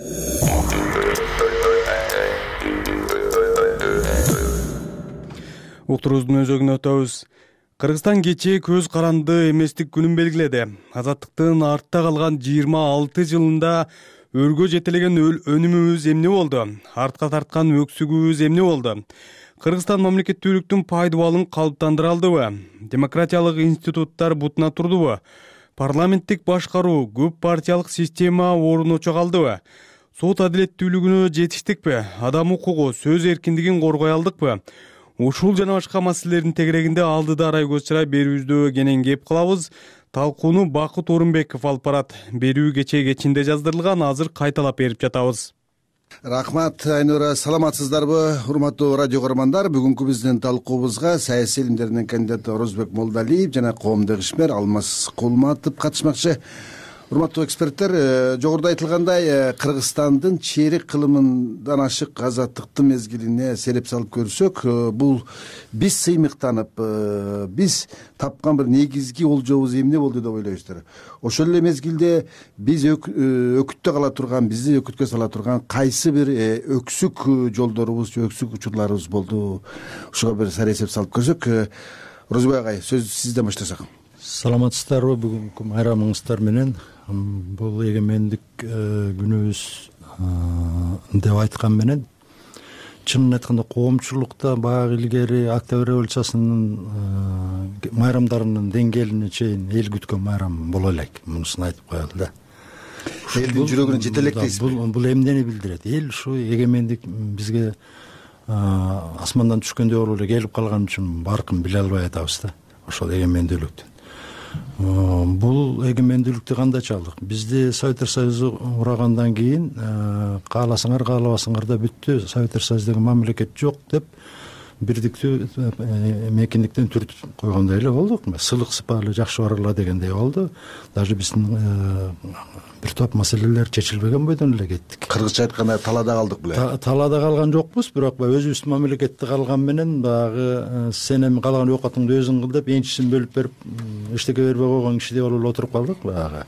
Уктуруубуздун өзөгүнө өтөбүз. Кыргызстан кечээ көз каранды эместик күнүн белгиледи. Азаттыктын артта калган 26 жылында өргө жетелеген өнүмүбүз эмне болду? Артка тарткан өксүгүбүз эмне болду? Кыргызстан мамлекеттүүлүктүн пайдубалын калыптандыра алдыбы? Демократиялык институттар бутуна турдубу? парламенттик башкаруу көп партиялык система орночо калдыбы? Сот адилеттүүлүгүнө жетиштикпи? Адам укугу, сөз эркиндигин коргой алдыкпы? Ушул жана башка маселелердин тегерегинде алдыда Арайкөз Чырай берүүбүздө кенен кеп кылабыз. Талкууну Бакыт Орунбеков алып барат. Берүү кечээ кечинде жаздырылган, азыр кайталап берип жатабыз. Рахмат, Айнура. Саламатсыздарбы, урматтуу радио көрөрмандар? Бүгүнкү биздин талкуубузга саясий илимдердин кандидаты Орозбек Молдалиев жана коомдук ишмер Алмаз Кулматов катышмакчы. Урматтуу эксперттер, жогоруда айтылгандай, Кыргызстандын чейрек кылымындан ашык азаттыктын мезгилине сереп салып көрсөк, бул биз сыймыктанып, биз тапкан бир негизги олжобуз эмне болду деп ойлойсуздар? Ошол эле мезгилде биз өкүттө кала турган, бизди өкүткө сала турган кайсы бир өксүк жолдорубуз, өксүк учурларыбыз болду? Ушуга бир саресеп салып көрсөк. Орозбек агай, сөз сизден баштасак. Саламатсыздарбы, бүгүнкү майрамыңыздар менен. Бул эгемендик күнүбүз деп айткан менен чынын айтканда коомчулукта баягы илгери Октябрь революциясынын майрамдарынын деңгээлине чейин эл күткөн майрам боло элек. Мунусун айтып коелу да. Элдин жүрөгүнө жете элек дейсизби? Бул эмнени билдирет? Эл ушу эгемендик бизге асмандан түшкөндөй болуп эле келип калган үчүн баркын биле албай атабыз да. Ошол эгемендүүлүктү. Бул эгемендүүлүктү кандайча алдык? Бизди Советтер Союзу урагандан кийин кааласаңар каалабасаңар да бүттү, Советтер Союзу деген мамлекет жок деп бирдиктүү мекендиктен түртүп койгондой эле болдук. Сылык сыпаалы жакшы барыла дегендей болду. Даже биздин бир топ маселелер чечилбеген бойдон эле кеттик. Кыргызча айтканда талаада калдык беле? Талаада калган жокпуз, бирок өзүбүздүн мамлекетте калган менен баягы сен эми калаган оокатыңды өзүң кыл деп энчисин бөлүп берип эчтеке бербей койгон кишидей болуп отуруп калдык баягы.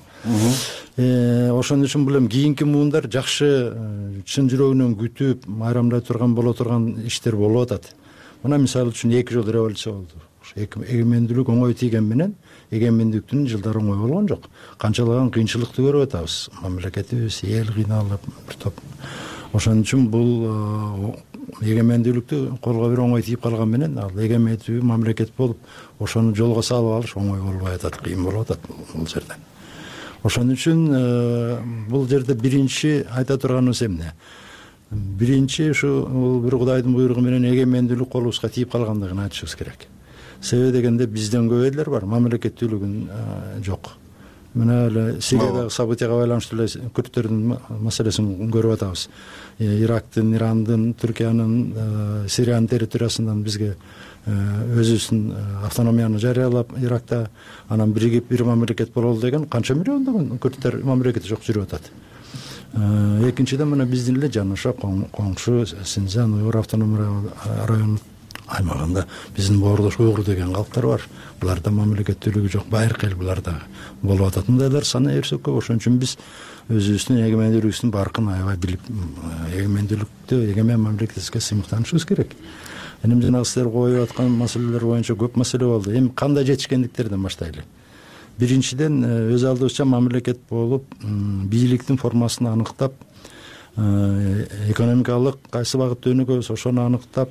Ошон үчүн бул эми кийинки муундар жакшы чын жүрөгүнөн күтүп майрамдай турган боло турган иштер болуп атат. Мына мисалы үчүн 2 жыл революция болду. Эгемендүүлүк оңой тийген менен эгемендүүлүктүн жылдары оңой болгон жок. Канчалаган кыйынчылыкты көрүп атабыз. Мамлекетибиз эл кыйналып бир топ. Ошон үчүн бул эгемендүүлүктү колго бир оңой тийип калган менен ал эгемендүү мамлекет болуп, ошону жолго салып алыш оңой болбой атат, кыйын болуп атат бул жерде. Ошон үчүн бул жерде биринчи айта турганыбыз эмне? Биринчи ушу бир Кудайдын буйругу менен эгемендүүлүк колубузга тийип калгандыгын айтышыбыз керек. Себеби дегенде бизден көп элдер бар, мамлекеттүүлүгүн жок. Мына эле Сириядагы событияга байланыштуу эле күрттөрдүн маселесин көрүп атабыз. Ирактын, Ирандын, Түркиянын, Сириянын территориясынан бизге өзүбүздүн автономияны жарыялап Иракта, анан биригип бир мамлекет бололу деген канча миллиондогон күрттөр мамлекети жок жүрүп атат. Экинчиден мына биздин эле жанаша коңшу Синьцзян Уйгур автономия району аймагында биздин боордош уйгур деген калктар бар. Буларда мамлекеттүүлүгү жок, байыркы эл буларда болуп атат. Мындайлар саны эрсек көп. Ошон үчүн биз өзүбүздүн эгемендүүлүгүбүздүн баркын аябай билип, эгемендүүлүктү эgemen мамлекетке сыймыктанышыбыз керек. Эми жанагы силер коюп аткан маселелер боюнча көп маселе болду. Эми кандай жетишкендиктерден баштайлы. Биринчиден өз алдыбызча мамлекет болуп, бийликтин формасын аныктап, экономикалык кайсы багытта өнүгөбүз, ошону аныктап,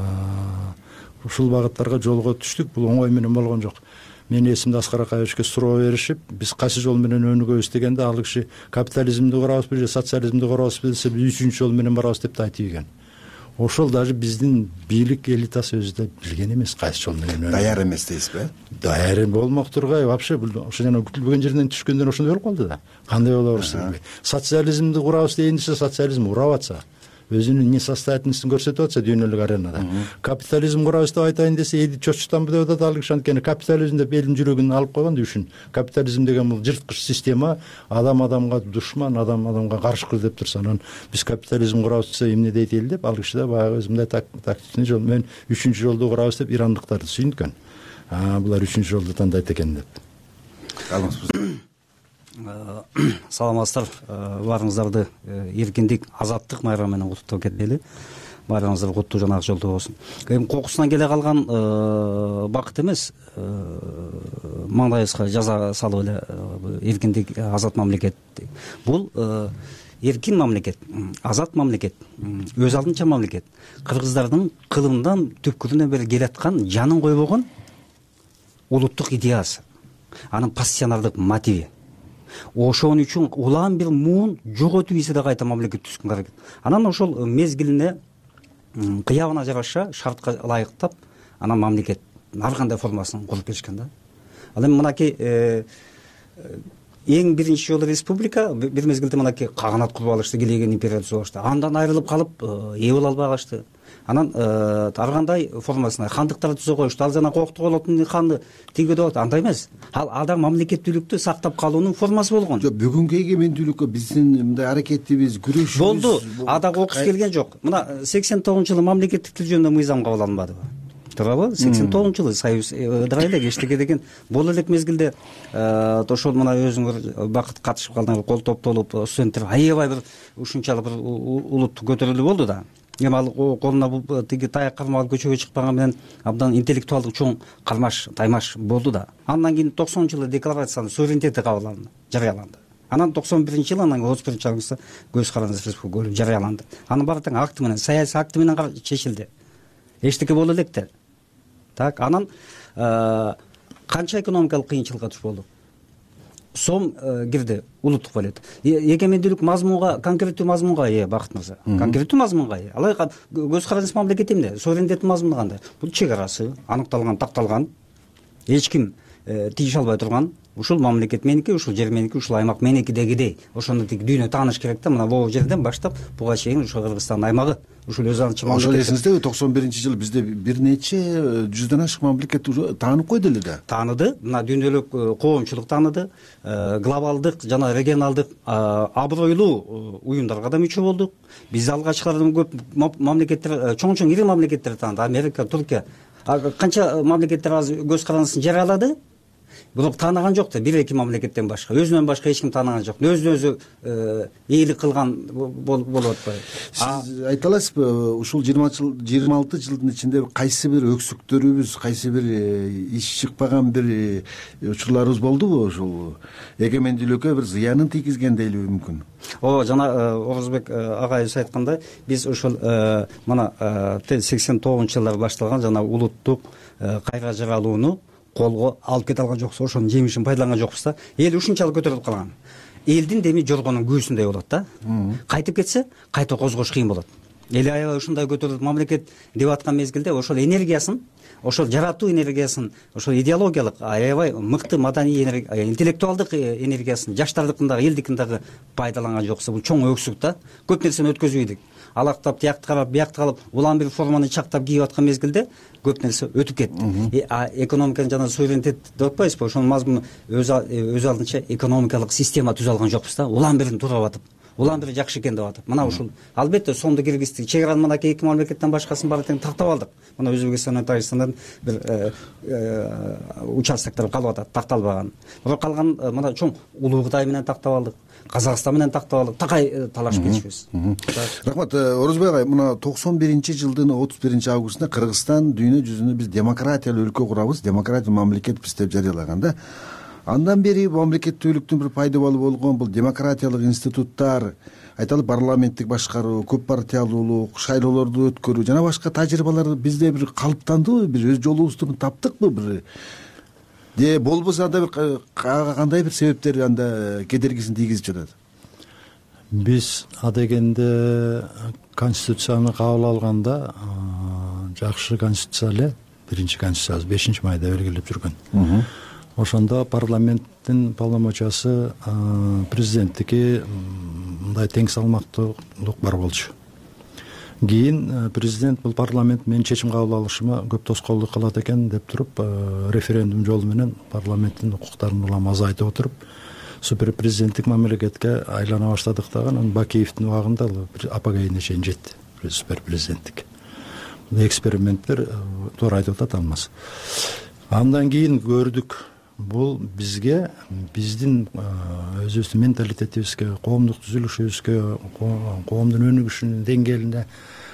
ушул багыттарга жолго түштүк. Бул оңой менен болгон жок. Менин эсимде Аскар Акаевичке суроо беришип, биз кайсы жол менен өнүгөбүз дегенде, ал киши капитализмди курабызбы же социализмди курабызбы десе, биз 3-чү жол менен барабыз деп айтып ийген. Ошол даже биздин бийлик элитасы өзү да билген эмес кайсы жол менен. Даяр эмес дейсизби? Даяр болмок тургай, вообще ошо жана күтүлбөгөн жерден түшкөндөн ошондой болуп калды да. Кандай болобуз билбей. Социализмди курабыз дейин десе, социализм урап атса, өзүнүн несостоятельностун көрсөтүп атса дүйнөлүк аренада. Капитализм курабыз деп айтайын десе, элди чочутамбы деп атат ал киши. Анткени капитализм деп элдин жүрөгүн алып койгон үчүн. Капитализм деген бул жырткыч система, адам адамга душман, адам адамга каршы деп турса, анан биз капитализм курабыз десе эмне дейт эл деп ал киши да баягы өзүндөй тактичный жол менен 3-чү жолду курабыз деп ирандыктарды сүйүнткөн. Булар 3-чү жолду тандайт экен деп. Саламатсыздар, баарыңыздарды эркиндик, азаттык майрамы менен куттуктап кетели. Байрамыңыздар куттуу жана ак жолдуу болсун. Эми кокусунан келе калган бакыт эмес, маңдайыбызга жаза салып эле эркиндик, азат мамлекет. Бул эркин мамлекет, азат мамлекет, өз алдынча мамлекет. Кыргыздардын кылымдан түпкүрүнөн бери келаткан жанын койбогон улуттук идеясы. анын пассионардык мотиви. Ошон үчүн улам бир муун жоготуп исе да кайта мамлекет түзүшкөнгө аракет. Анан ошол мезгилине кыябына жараша шартка ылайыктап анан мамлекет ар кандай формасын куруп беришкен да. Ал эми мынакей эң биринчи жолу республика бир мезгилде мынакей каганат куруп алышты, Килеген империясы туруп алышты. Андан айрылып калып ээ боло албай калышты. Анан ар кандай формасына хандыктарды түзө коюшту. Ал жана Кокту болотун ханды тиги деп атат. Андай эмес. Ал да мамлекеттүүлүктү сактап калуунун формасы болгон. Жок, бүгүнкү эгемендүүлүккө биздин мындай аракетибиз, күрөшүбүз болду. Ада кокус келген жок. Мына 89-жылы мамлекеттик тил жөнүндө мыйзам кабыл алынбадыбы? Туурабы? 89-жылы Союз ыдырай элек эчтеке деген бул элек мезгилде ошол мына өзүңөр бакыт катышып калдыңар, кол топтолуп студенттер аябай бир ушунчалык бир улуттук көтөрүлүү болду да. Эми ал колуна тиги таяк кармап алып көчөгө чыкпаган менен абдан интеллектуалдык чоң кармаш таймаш болду да. Андан кийин 90-жылы декларациянын суверенитети кабыл алынды, жарыяланды. Анан 91-жылы анан 31 августта көз карандысыз республика болуп жарыяланды. Анын баары тең акты менен, саясий акты менен чечилди. Эчтеке боло элек да. Так, анан канча экономикалык кыйынчылыкка туш болдук. Сом кирди улуттук валюта. Эгемендүүлүк мазмунга, конкреттүү мазмунга ээ Бакыт мырза. Конкреттүү мазмунга ээ. Алай көз карандысыз мамлекет эмне? Суверенитеттин мазмуну кандай? Бул чек арасы аныкталган, такталган. Эч ким тийише албай турган. Ушул мамлекет меники, ушул жер меники, ушул аймак меники дегидей. Ошондо тиги дүйнө тааныш керек да. Мына бул жерден баштап буга чейин ушул Кыргызстандын аймагы, ушул өз ачы мамлекет. Эсиңиздеби 91-жылы бизде бир нече жүздөн ашык мамлекет таанып койду эле да. Тааныды. Мына дүйнөлүк коомчулук тааныды. Глобалдык жана регионалдык абройлуу уюмдарга да мүчө болдук. Биз алгачкылардан көп мамлекеттер, чоң ири мамлекеттер тааныды. Америка, Туркия. Канча мамлекеттер азыр көз карандысын жарыялады. Бирок таанаган жок да, бир-эки мамлекеттен башка. Өзүнөн башка эч ким таанаган жок. Өзүнө өзү ээлик кылган болуп атпайбы? Сиз айта аласызбы, ушул 26 жылдын ичинде кайсы бир өксүктөрүбүз, кайсы бир иш чыкпаган бир учурларыбыз болдубу? Ушул эгемендүүлүккө бир зыянын тийгизген дейлиби мүмкүн? Жана Орозбек агайыбыз айткандай, биз ошол мына 89-жылдары башталган жана улуттук кайра жаралууну колго алып кете алган жокпуз, ошонун жемишин пайдаланган жокпуз да. Эл ушунчалык көтөрүлүп калган. Элдин деми жоргонун күүсүндөй болот да. Кайтып кетсе, кайта козгош кыйын болот. Эл аябай ушундай көтөрүлүп мамлекет деп аткан мезгилде ошол энергиясын, ошол жаратуу энергиясын, ошол идеологиялык аябай мыкты маданий интеллектуалдык энергиясын жаштардыкын дагы, элдикин дагы пайдаланган жокса, бул чоң өксүк да. Көп нерсени өткөзбөйдүк. Алактап, тиякты карап, биякты калып, улам бир форманы чактап кийип аткан мезгилде көп нерсе өтүп кетти. Экономиканы жана суверенитет деп атпайбызбы? Ошонун мазмуну өз алдынча экономикалык система түзө алган жокпуз да. Улам бирин туурап атып, улам бири жакшы экен деп атып. Мына ушул албетте сомду киргиздик. Чек аранын мынакей эки мамлекеттен башкасын баары тең тактап алдык. Мына Өзбекстан менен Тажикстандан бир участоктор калып атат, такталбаган. Бирок калган мына чоң Улуу Кытай менен тактап алдык. Казакстан менен тактап алдык. Такай талашып кетишпиз. Рахмат, Орозбек агай, мына 91-жылдын 31 августунда Кыргызстан дүйнө жүзүндө биз демократиялуу өлкө курабыз, демократиялуу мамлекетпиз деп жарыялаган да. Андан бери мамлекеттүүлүктүн бир пайда болгон бул демократиялык институттар, айталы парламенттик башкаруу, көп партиялуулук, шайлоолорду өткөрүү жана башка тажрыйбалар бизде бир калыптандыбы, бир өз жолубузду таптыкпы бир? Же болбосо анда бир кандай бир себептер анда кедергисин тийгизип жатат? Биз адегенде конституцияны кабыл алганда жакшы конституция эле, биринчи конституциябыз 5-майда белгилеп жүргөн. Ошондо парламенттин полномочиясы президенттики мындай тең салмактуулук бар болчу. Кийин президент бул парламент менин чечим кабыл алышыма көп тоскоолдук кылат экен деп туруп, референдум жолу менен парламенттин укуктарын улам азайтып отуруп, суперпрезиденттик мамлекетке айлана баштадык дагы. Бакиевдин убагында апогейине чейин жетти суперпрезиденттик. Эксперименттер туура айтып атат Алмаз. Андан кийин көрдүк, бул бизге, биздин өзүбүздүн менталитетибизге, коомдук түзүлүшүбүзгө, коомдун өнүгүшүнүн деңгээлине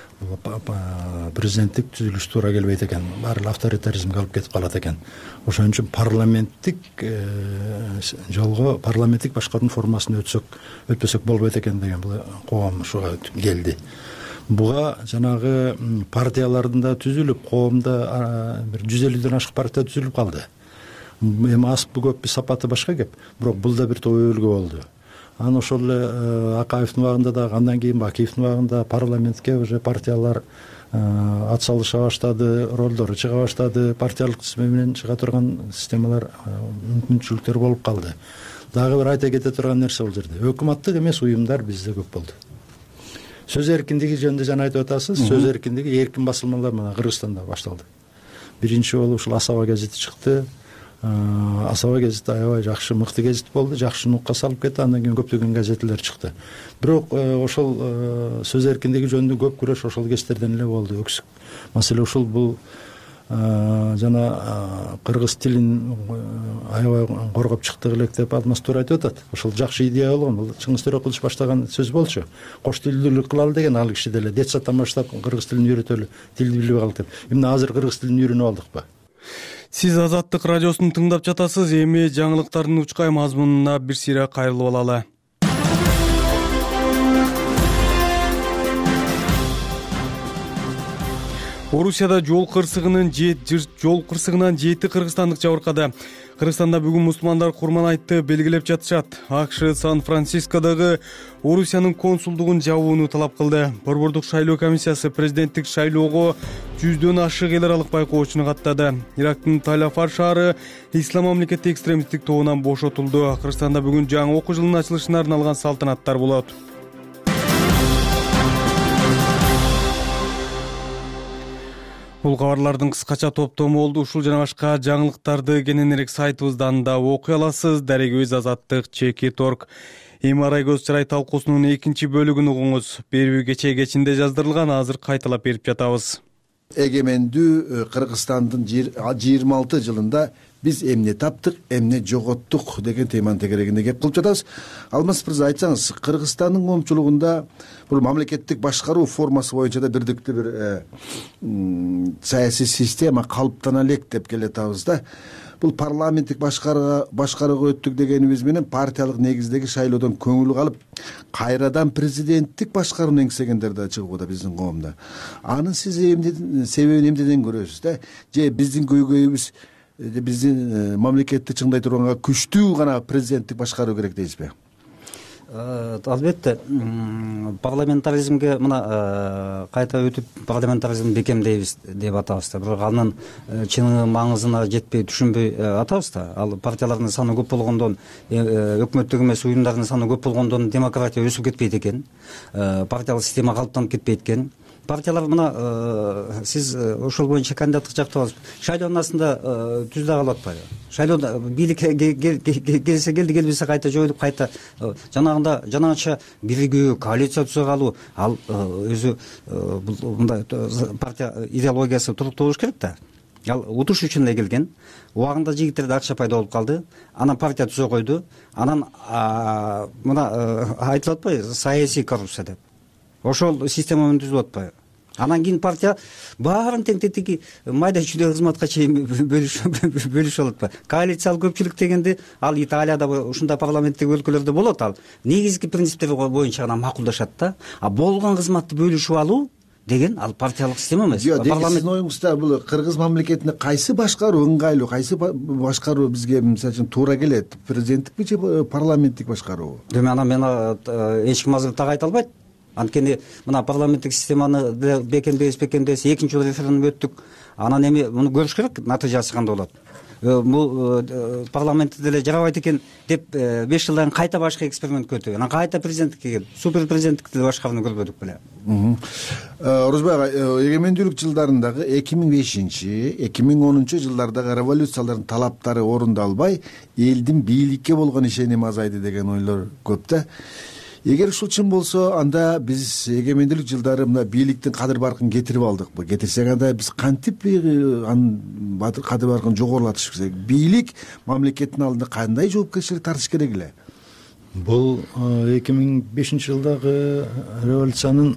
президенттик түзүлүш туура келбейт экен. Баары авторитаризмге алып кетип калат экен. Ошон үчүн парламенттик жолго, парламенттик башкаруунун формасына өтпөсөк болбойт экен деген бул коом ушуга келди. Буга жанагы партиялардын да түзүлүп, коомдо бир 150ден ашык партия түзүлүп калды. эми аспы көппү сапаты башка кеп, бирок бул да бир топ өбөлгө болду. Анан ошол эле Акаевдин убагында дагы, андан кийин Бакиевдин убагында парламентке уже партиялар ат салыша баштады, ролдору чыга баштады, партиялык тизме менен чыга турган системалар, мүмкүнчүлүктөр болуп калды. Дагы бир айта кете турган нерсе бул жерде, өкмөттүк эмес уюмдар бизде көп болду. Сөз эркиндиги жөнүндө жана айтып атасыз. Сөз эркиндиги, эркин басылмалар мына Кыргызстанда башталды. Биринчи болуп ушул Асаба гезити чыкты. Асаба гезити аябай жакшы, мыкты гезит болду, жакшы нукка салып кетти. Андан кийин көптөгөн газетелер чыкты. Бирок ошол сөз эркиндиги жөнүндө көп күрөш ошол кездерден эле болду. Өксүк маселе ушул, бул жана кыргыз тилин аябай коргоп чыктык элек деп Алмаз айтып атат. Ошол жакшы идея болгон. Бул Чыңгыз Төрөкулович баштаган сөз болчу. Кош тилдүүлүк кылалы деген ал киши деле детсадтан баштап кыргыз тилин үйрөтөлү, тилди билип алып деп. Эмне азыр кыргыз тилин үйрөнүп алдыкпы? Сиз Азаттык радиосун тыңдап жатасыз. Эми жаңылыктардын учкай мазмунуна бир сыйра кайрылып алалы. Орусияда жол кырсыгынан 7 кыргызстандык жабыркады. Кыргызстанда бүгүн мусулмандар Курман айтты белгилеп жатышат. АКШ Сан-Францискодогу Орусиянын консулдугун жабууну талап кылды. Борбордук шайлоо комиссиясы президенттик шайлоого 100дөн ашык эл аралык байкоочуну каттады. Ирактын Талафар шаары ислам мамлекети экстремисттик тобунан бошотулду. Кыргызстанда бүгүн жаңы окуу жылынын ачылышына арналган салтанаттар болот. Бул кабарлардын кыскача топтому болду. Ушул жана башка жаңылыктарды кененирээк сайтыбыздан да окуй аласыз. Дарек-өз Азаттык /.org. Эми арай көз чырай талкуусунун экинчи бөлүгүн угуңуз. Берүү кечээ кечинде жаздырылган, азыр кайталап берип жатабыз. Эгемендүү Кыргызстандын 26 жылында биз эмне таптык, эмне жоготтук деген теманын тегерегинде кеп кылып жатабыз. Алмаз мырза, айтсаңыз, Кыргызстандын коомчулугунда бул мамлекеттик башкаруу формасы боюнча да бирдиктүү бир саясий система калыптана элек деп келатабыз да. Бул парламенттик башкарууга өттүк дегенибиз менен партиялык негиздеги шайлоодон көңүл калып, кайрадан президенттик башкарууну эңсегендер да чыгып да биздин коомдо. Анын сиз себебин эмнеден көрөсүз да? Же биздин көйгөйүбүз биздин мамлекетти чыңдай турганга күчтүү гана президенттик башкаруу керек дейсизби? Албетте, парламентаризмге мына кайта өтүп парламентаризм бекемдейбиз деп атабыз да. Бирок анын чын маңызына жетпей, түшүнбөй атабыз да. Ал партиялардын саны көп болгондон, өкмөттүк эмес уюмдардын саны көп болгондон демократия өсүп кетпейт экен. Партиялык система калыптанып кетпейт экен. Партиялар мына сиз ошол боюнча кандидаттык жактап аласыз. Шайлоонун астында түз да калып атпайбы? Шайлоодо бийликке келсе келди, келбесе кайта жоюлуп, кайта жанагында жанагача биригүү, коалиция түзүп алуу, ал өзү мындай партия идеологиясы туруктуу болуш керек да. Ал утуш үчүн эле келген. Убагында жигиттерде акча пайда болуп калды. Анан партия түзө койду. Анан мына айтылып атпайбы, саясий коррупция деп. Ошол система менен түзүлүп атпайбы? Анан кийин партия баарын тең тетиги майда чүйдө кызматка чейин бөлүшүп алат. Коалициялык көпчүлүк дегенди ал Италияда ушундай парламенттик өлкөлөрдө болот. Ал негизги принциптер боюнча гана макулдашат да. А болгон кызматты бөлүшүп алуу деген ал партиялык система эмес. Сиздин оюңузда бул кыргыз мамлекетине кайсы башкаруу ыңгайлуу, кайсы башкаруу бизге мисалы үчүн туура келет? Президенттикпи же парламенттик башкаруу? Деме анан мен эч ким азыр так айта албайт. Анткени мына парламенттик системаны бекемдейбиз, экинчи жолу референдум өттүк. Анан эми муну көрүш керек, натыйжасы кандай болот. Бул парламентте деле жарабайт экен деп 5 жылдан кайта башка экспериментке өтүп, анан кайта президенттикке келип, супер президенттикти деле башкарууну көрбөдүк беле. Орозбек ага, эгемендүүлүк жылдарындагы 2005-2010 жылдардагы революциялардын талаптары орундалбай, элдин бийликке болгон ишеними азайды деген ойлор көп да. Эгер ушул чын болсо, анда биз эгемендүүлүк жылдары мына бийликтин кадыр баркын кетирип алдыкпы? Кетирсек, анда биз кантип анын кадыр баркын жогорулатыш керек? Бийлик мамлекеттин алдында кандай жоопкерчилик тартыш керек эле? Бул 2005 жылдагы революциянын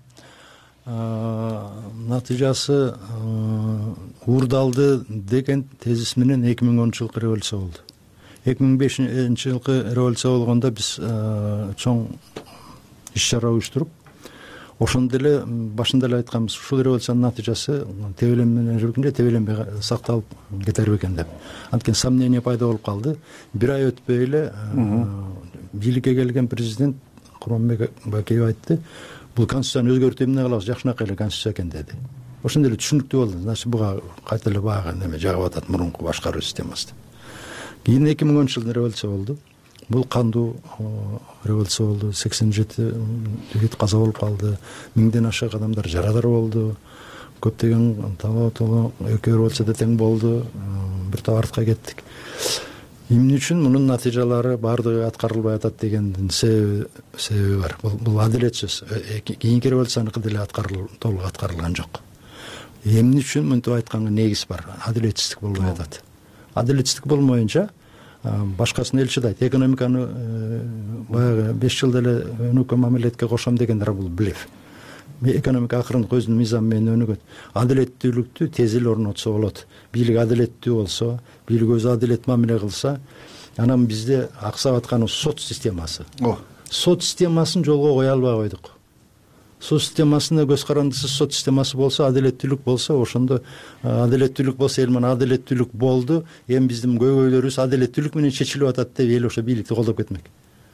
натыйжасы уурдалды деген тезис менен 2010 жылкы революция болду. 2005 жылкы революция болгондо биз чоң иш чара уюштуруп, ошондо эле башында эле айтканбыз ушул революциянын натыйжасы тебеленбей жүрбөкүн же тебеленбей сакталып кетер бекен деп. Анткени сомнение пайда болуп калды. Бир ай өтпөй эле бийликке келген президент Курманбек Бакиев айтты, бул конституцияны өзгөртүп эмне кылабыз, жакшынакай эле конституция экен деди. Ошондо эле түшүнүктүү болду. Значит, буга кайта эле багы неме жагып атат мурунку башкаруу системасы. Кийин 2010 жылдын революция болду. Бул кандуу революция болду. 87 жигит каза болуп калды. 1000ден ашык адамдар жарадар болду. Көптөгөн талоо экөө революцияда тең болду. Бир таап артка кеттик. Эмне үчүн мунун натыйжалары баардыгы аткарылбай атат дегендин себеби бар. Бул адилетсиз. Кийинки революцияныкы деле толук аткарылган жок. Эмне үчүн мынтип айтканга негиз бар. Адилетсиздик болбой атат. Адилетсиздик болмоюнча башкасын эл чыдайт. Экономиканы баягы 5 жылда эле өнүккөн мамилетке кошом дегендер бул блеф. Экономика акырындык өзүнүн мыйзамы менен өнүгөт. Адилеттүүлүктү тез эле орнотсо болот. Бийлик адилеттүү болсо, бийлик өзү адилет мамиле кылса, анан бизде аксап атканы сот системасы. Сот системасын жолго кое албай койдук. Сот системасына көз карандысыз сот системасы болсо, адилеттүүлүк болсо, ошондо адилеттүүлүк болсо эл менен адилеттүүлүк болду. Эми биздин көйгөйлөрүбүз адилеттүүлүк менен чечилип атат деп эл ошо бийликти колдоп кетмек.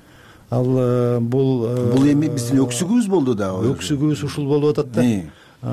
Ал бул эми биздин өксүгүбүз болду да. Өксүгүбүз ушул болуп атат да.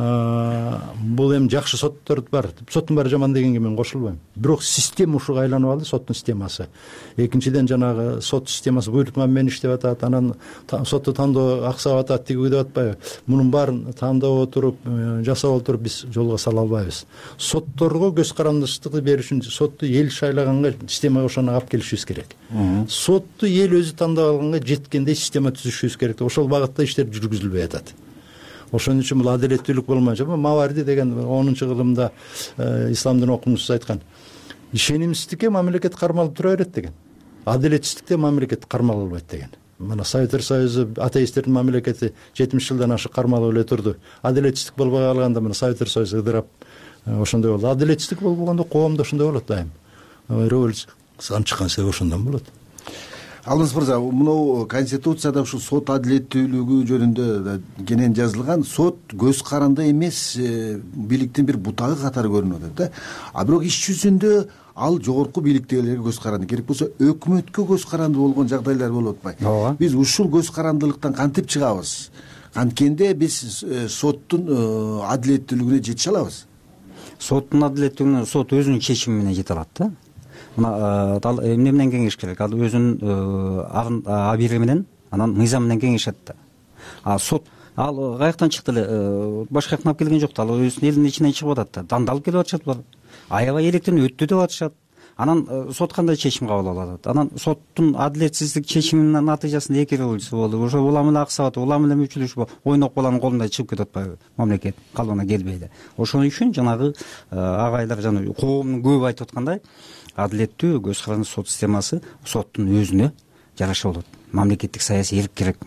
Бул эми жакшы соттор бар. Соттун баары жаман дегенге мен кошулбойм. Бирок система ушуга айланып алды, соттун системасы. Экинчиден жанагы сот системасы буйрутма менен иштеп атат, анан сотту тандоо аксап атат, тиги деп атпайбы. Мунун баарын тандап отуруп, жасап отуруп биз жолго сала албайбыз. Сотторго көз карандысыздыкты бериш үчүн сотту эл шайлаганга системага ошону алып келишибиз керек. Сотту эл өзү тандап алганга жеткендей система түзүшүбүз керек. Ошол багытта иштер жүргүзүлбөй атат. Ошон үчүн бул адилеттүүлүк болмайча, Маварди деген 10-кылымда исламдын окумчусу айткан. Ишенимсиздикке мамлекет кармалып тура берет деген. Адилетсиздикте мамлекет кармала албайт деген. Мына Советтер Союзу атеисттердин мамлекети 70 жылдан ашык кармалып эле турду. Адилетсиздик болбой калганда мына Советтер Союзу ыдырап ошондой болду. Адилетсиздик болбогондо коомдо ошондой болот дайым. Революциядан чыккан себеби ошондон болот. Алмаз мырза, мынау конституцияда ушул сот адилеттүүлүгү жөнүндө кенен жазылган. Сот көз каранды эмес, бийликтин бир бутагы катары көрүнүп атат да. А бирок иш жүзүндө ал жогорку бийликтегилерге көз каранды. Керек болсо өкмөткө көз каранды болгон жагдайлар болуп атпайбы? Биз ушул көз карандылыктан кантип чыгабыз? Канткенде биз соттун адилеттүүлүгүнө жете алабыз? Соттун адилеттүүлүгүнө сот өзүнүн чечими менен жете алат да. Мына эмне менен кеңеш керек? Ал өзүнүн абийири менен, анан мыйзам менен кеңешет да. Сот ал каяктан чыкты эле, башка жактан алып келген жок да. Ал өзүнүн элинин ичинен чыгып атат да. Дандалып келип атышат булар. Аябай электен өттү деп атышат. Анан сот кандай чечим кабыл алат? Анан соттун адилетсиздик чечиминин натыйжасында эки революция болду. Ошо улам менен аксап атып, улам менен мүчүлүшүп, ойнок баланын колунда чыгып кетип атпайбы? Мамлекет калыбына келбейди. Ошон үчүн жанагы агайлар жана коомдун көбү айтып аткандай, адилеттүү көз каранды сот системасы соттун өзүнө жараша болот. Мамлекеттик саясий эрк керек.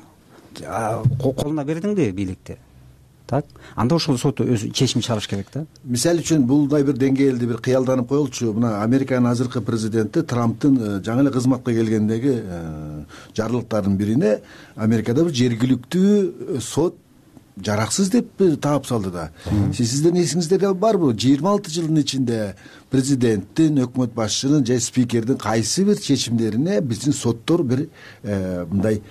Колуна бердиңби бийликти? Так, анда ошол сот өзү чечим чыгарыш керек да. Мисалы үчүн булдай бир деңгээлди бир кыялданып коелучу. Мына Американын азыркы президенти Трамптын жаңы эле кызматка келгендеги жарлыктардын бирине Америкада бир жергиликтүү сот жараксыз деп таап салды да. Сиздердин эсиңизде барбы? 26 жылдын ичинде президенттин, өкмөт башчынын же спикердин кайсы бир чечимдерине биздин соттор бир мындай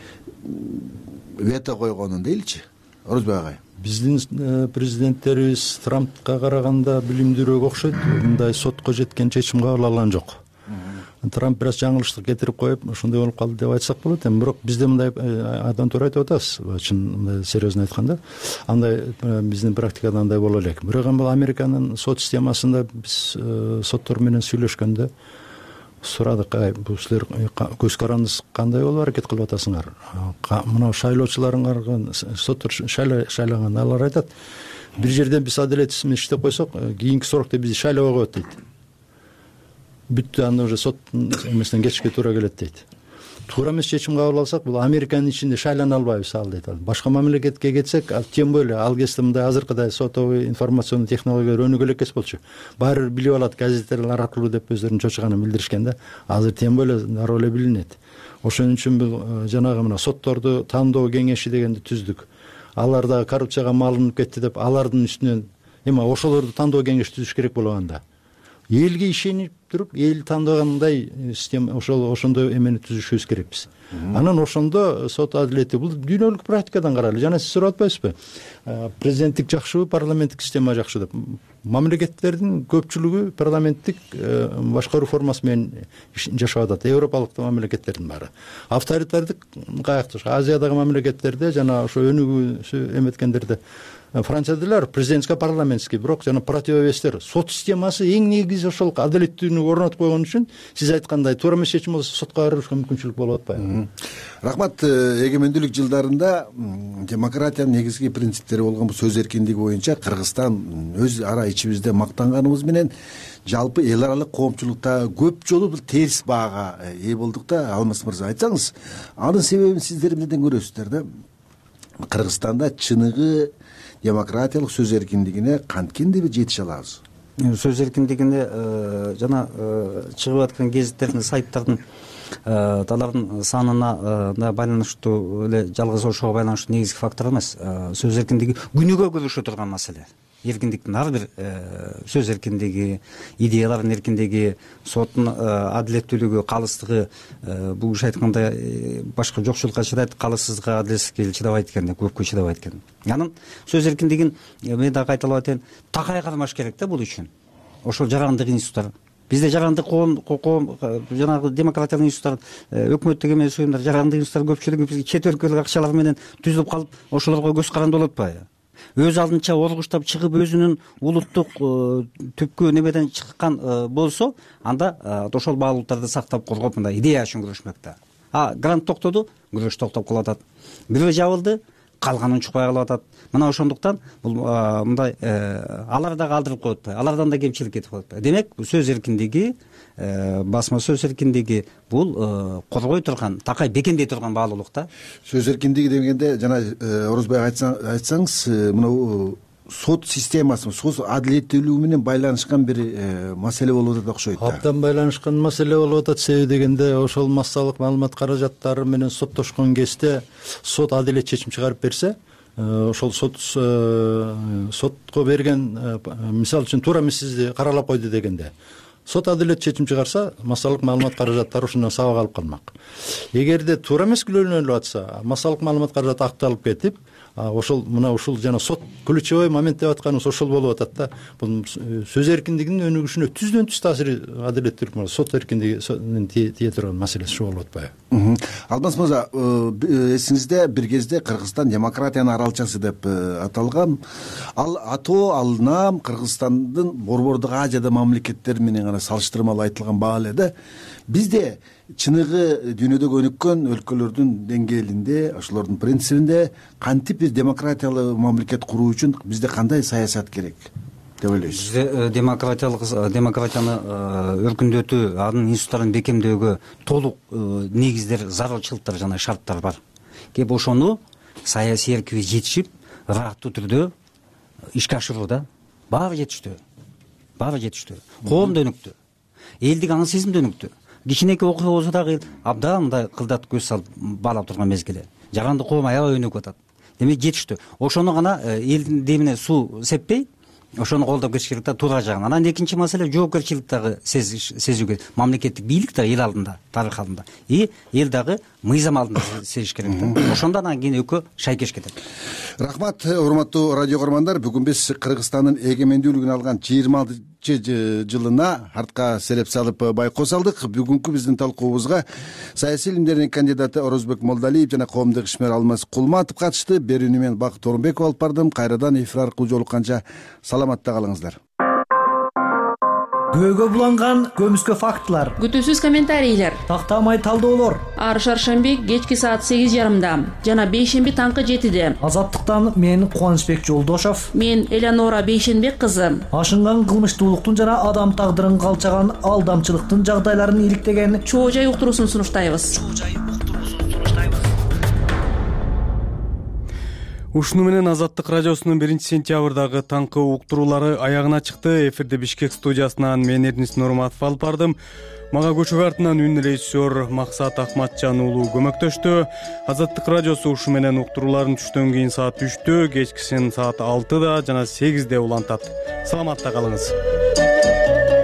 вето койгонун дейчи. Орозбек агай. Биздин президенттерибиз Трампка караганда билимдүүрөөк окшойт. Мындай сотко жеткен чечим кабыл алган жок. Трамп бир аз жаңылыштык кетирип коюп, ошондой болуп калды деп айтсак болот. Эми бирок бизде мындай адам туура айтып атасыз. Чын мындай серьезно айтканда, андай биздин практикада андай боло элек. Бирок бул Американын сот системасында биз соттор менен сүйлөшкөндө сурадык, бул силер көз карандысыз кандай болуп аракет кылып атасыңар? Мына шайлоочуларыңар соттор шайлаган, алар айтат. Бир жерден биз адилетсиз менен иштеп койсок, кийинки срокто бизди шайлабай коет дейт. Бүттү, анда уже сот эмесинен кечке туура келет дейт. Туура эмес чечим кабыл алсак, бул Американын ичинде шайлана албайбыз ал дейт. Башка мамлекетке кетсек, тем более ал кезде мындай азыркыдай сотовый информационный технологиялар өнүгө элек эс болчу. Баары бир билип алат, газеттерлер аркылуу деп өздөрүнүн чочуганын билдиришкен да. Азыр тем более дароо эле билинет. Ошон үчүн бул жанагы мына сотторду тандоо кеңеши дегенди түздүк. алар дагы коррупцияга малынып кетти деп алардын үстүнөн эми ошолорду тандоо кеңеш түзүш керек болгондо элге ишенип туруп эл тандагандай система ошондой эмени түзүшүбүз керекпиз. Анан ошондо сот адилети бул дүйнөлүк практикадан карайлы. Жана сиз сурап атпайсызбы? Президенттик жакшыбы, парламенттик система жакшы деп. Мамлекеттердин көпчүлүгү парламенттик башкаруу формасы менен жашап атат. Европалык мамлекеттердин баары. Авторитардык каяктыр? Азиядагы мамлекеттерде жана ошо өнүгүүсү эметкендерде Францияда деле президентский парламентский, бирок жана противовестер. Сот системасы эң негизи ошол адилеттүүлүктү орнотуп койгон үчүн сиз айткандай туура эмес чечим болсо сотко кайрылышка мүмкүнчүлүк болуп атпайбы? Рахмат. Эгемендүүлүк жылдарында демократиянын негизги принциптери болгон бул сөз эркиндиги боюнча Кыргызстан өз ара ичибизде мактанганыбыз менен жалпы эл аралык коомчулукта көп жолу бул терс баага ээ болдук да. Алмаз мырза, айтсаңыз, анын себебин сиздер эмнеден көрөсүздөр да? Кыргызстанда чыныгы демократиялык сөз эркиндигине канткенде бир жетише алабыз? Сөз эркиндигине жана чыгып аткан гезиттердин, сайттардын алардын санына байланыштуу эле жалгыз ошого байланыштуу негизги фактор эмес. Сөз эркиндиги күнүгө көрүшө турган маселе. Эркиндиктин ар бир сөз эркиндиги, идеялардын эркиндиги, соттун адилеттүүлүгү, калыстыгы, бул киши айткандай башка жокчулукка чыдайт, калыссыздыкка, адилетсиздикке чыдабайт экен, көпкө чыдабайт экен. Анын сөз эркиндигин мен дагы кайталап атайын, такай кармаш керек да бул үчүн. Ошол жарандык институттар. Бизде жарандык коом жанагы демократиялык институттар, өкмөттүк эмес уюмдар, жарандык институттар көпчүлүгү чет өлкөлүк акчалар менен түзүлүп калып, ошолорго көз каранды болуп атпайбы? Өз алдынча оргуштап чыгып өзүнүн улуттук түпкү немеден чыккан болсо, анда ошол баалуулуктарды сактап коргоп мындай идея үчүн күрөшмөк да. Грант токтоду, күрөш токтоп калып атат. Бирөө жабылды, калганын чукпай калып атат. Мына ошондуктан бул мындай алар дагы алдырып коет да. Алардан да кемчилик кетип калат. Демек, сөз эркиндиги, басма сөз эркиндиги бул коргой турган, такай бекемдей турган баалуулук да. Сөз эркиндиги дегенде жана Орозбай айтсаңыз, мына сот системасы, сот адилеттүүлүгү менен байланышкан бир маселе болуп атат окшойт да. Абдан байланышкан маселе болуп атат. Себеби дегенде ошол массалык маалымат каражаттары менен соттошкон кезде сот адилет чечим чыгарып берсе, ошол сотко берген, мисалы үчүн туура эмес сизди каралап койду дегенде, сот адилет чечим чыгарса, массалык маалымат каражаттары ошондон сабак алып калмак. Эгерде туура эмес күлөөнөлүп атса, массалык маалымат каражаты акталып кетип, ошол мына ушул жана сот ключевой момент деп атканыбыз ошол болуп атат да. Бул сөз эркиндигинин өнүгүшүнө түздөн түз таасири адилеттүүлүк, сот эркиндигинин тие турган маселеси ушул болуп атпайбы? Алмаз мырза, эсиңизде бир кезде Кыргызстан демократиянын аралчасы деп аталган. Ал атоо алынам Кыргызстандын Борбордук Азияда мамлекеттери менен гана салыштырмалуу айтылган баа эле да. Бизде чыныгы дүйнөдөгү өнүккөн өлкөлөрдүн деңгээлинде, ошолордун принцибинде кантип бир демократиялык мамлекет куруу үчүн бизде кандай саясат керек деп ойлойсуз? Бизде демократияны өркүндөтүү, анын институттарын бекемдөөгө толук негиздер, зарылчылыктар жана шарттар бар. Кеп ошону саясий эркиби жетишип, ыраттуу түрдө ишке ашырууда баары жетиштүү. Коом да өнүктү. Элдик аң сезим да өнүктү. Кичинекей окуя болсо дагы абдан мындай кылдат көз салып баалап турган мезгили. Жарандык коом аябай өнүгүп атат. Демек жетиштүү. Ошону гана элдин демине суу сеппей, ошону колдоп кетиш керек да, туура жагын. Анан экинчи маселе жоопкерчилик дагы сезүү керек. Мамлекеттик бийлик да эл алдында, тарых алдында. Эл дагы мыйзам алдында сезиш керек да. Ошондон кийин экөө шайкеш кетет. Рахмат, урматтуу радио көрөрмандар. Бүгүн биз Кыргызстандын эгемендүүлүгүн алган 26-жылына артка селеп салып байкоо салдык. Бүгүнкү биздин талкуубузга саясий илимдердин кандидаты Орозбек Молдалиев жана коомдук ишмер Алмаз Кулматов катышты. Берүүнү мен Бакыт Орунбеков алып бардым. Кайрадан эфир аркылуу жолукканча саламатта калыңыздар. Көөгө буланган көмүскө фактылар, күтүүсүз комментарийлер, тактамай талдоолор. Ар шаршемби кечки саат 8:30, жана бейшемби таңкы 7-де. Азаттыктан мен Кубанычбек Жолдошов, мен Элеонора Бейшенбек кызы. Ашынган кылмыштуулуктун жана адам тагдырын калчаган алдамчылыктын жагдайларын иликтеген Чоо жай уктуруусун сунуштайбыз. Ушуну менен Азаттык радиосунун 1-сентябрдагы таңкы уктуруулары аягына чыкты. Эфирде Бишкек студиясынан мен Эрнис Нурматов алып бардым. Мага көчөк артынан үн режиссер Максат Акматжан уулу көмөктөштү. Азаттык радиосу ушу менен уктурууларын түштөн кийин саат 3-тө, кечкисин саат 6-да жана 8-де улантат. Саламатта калыңыз.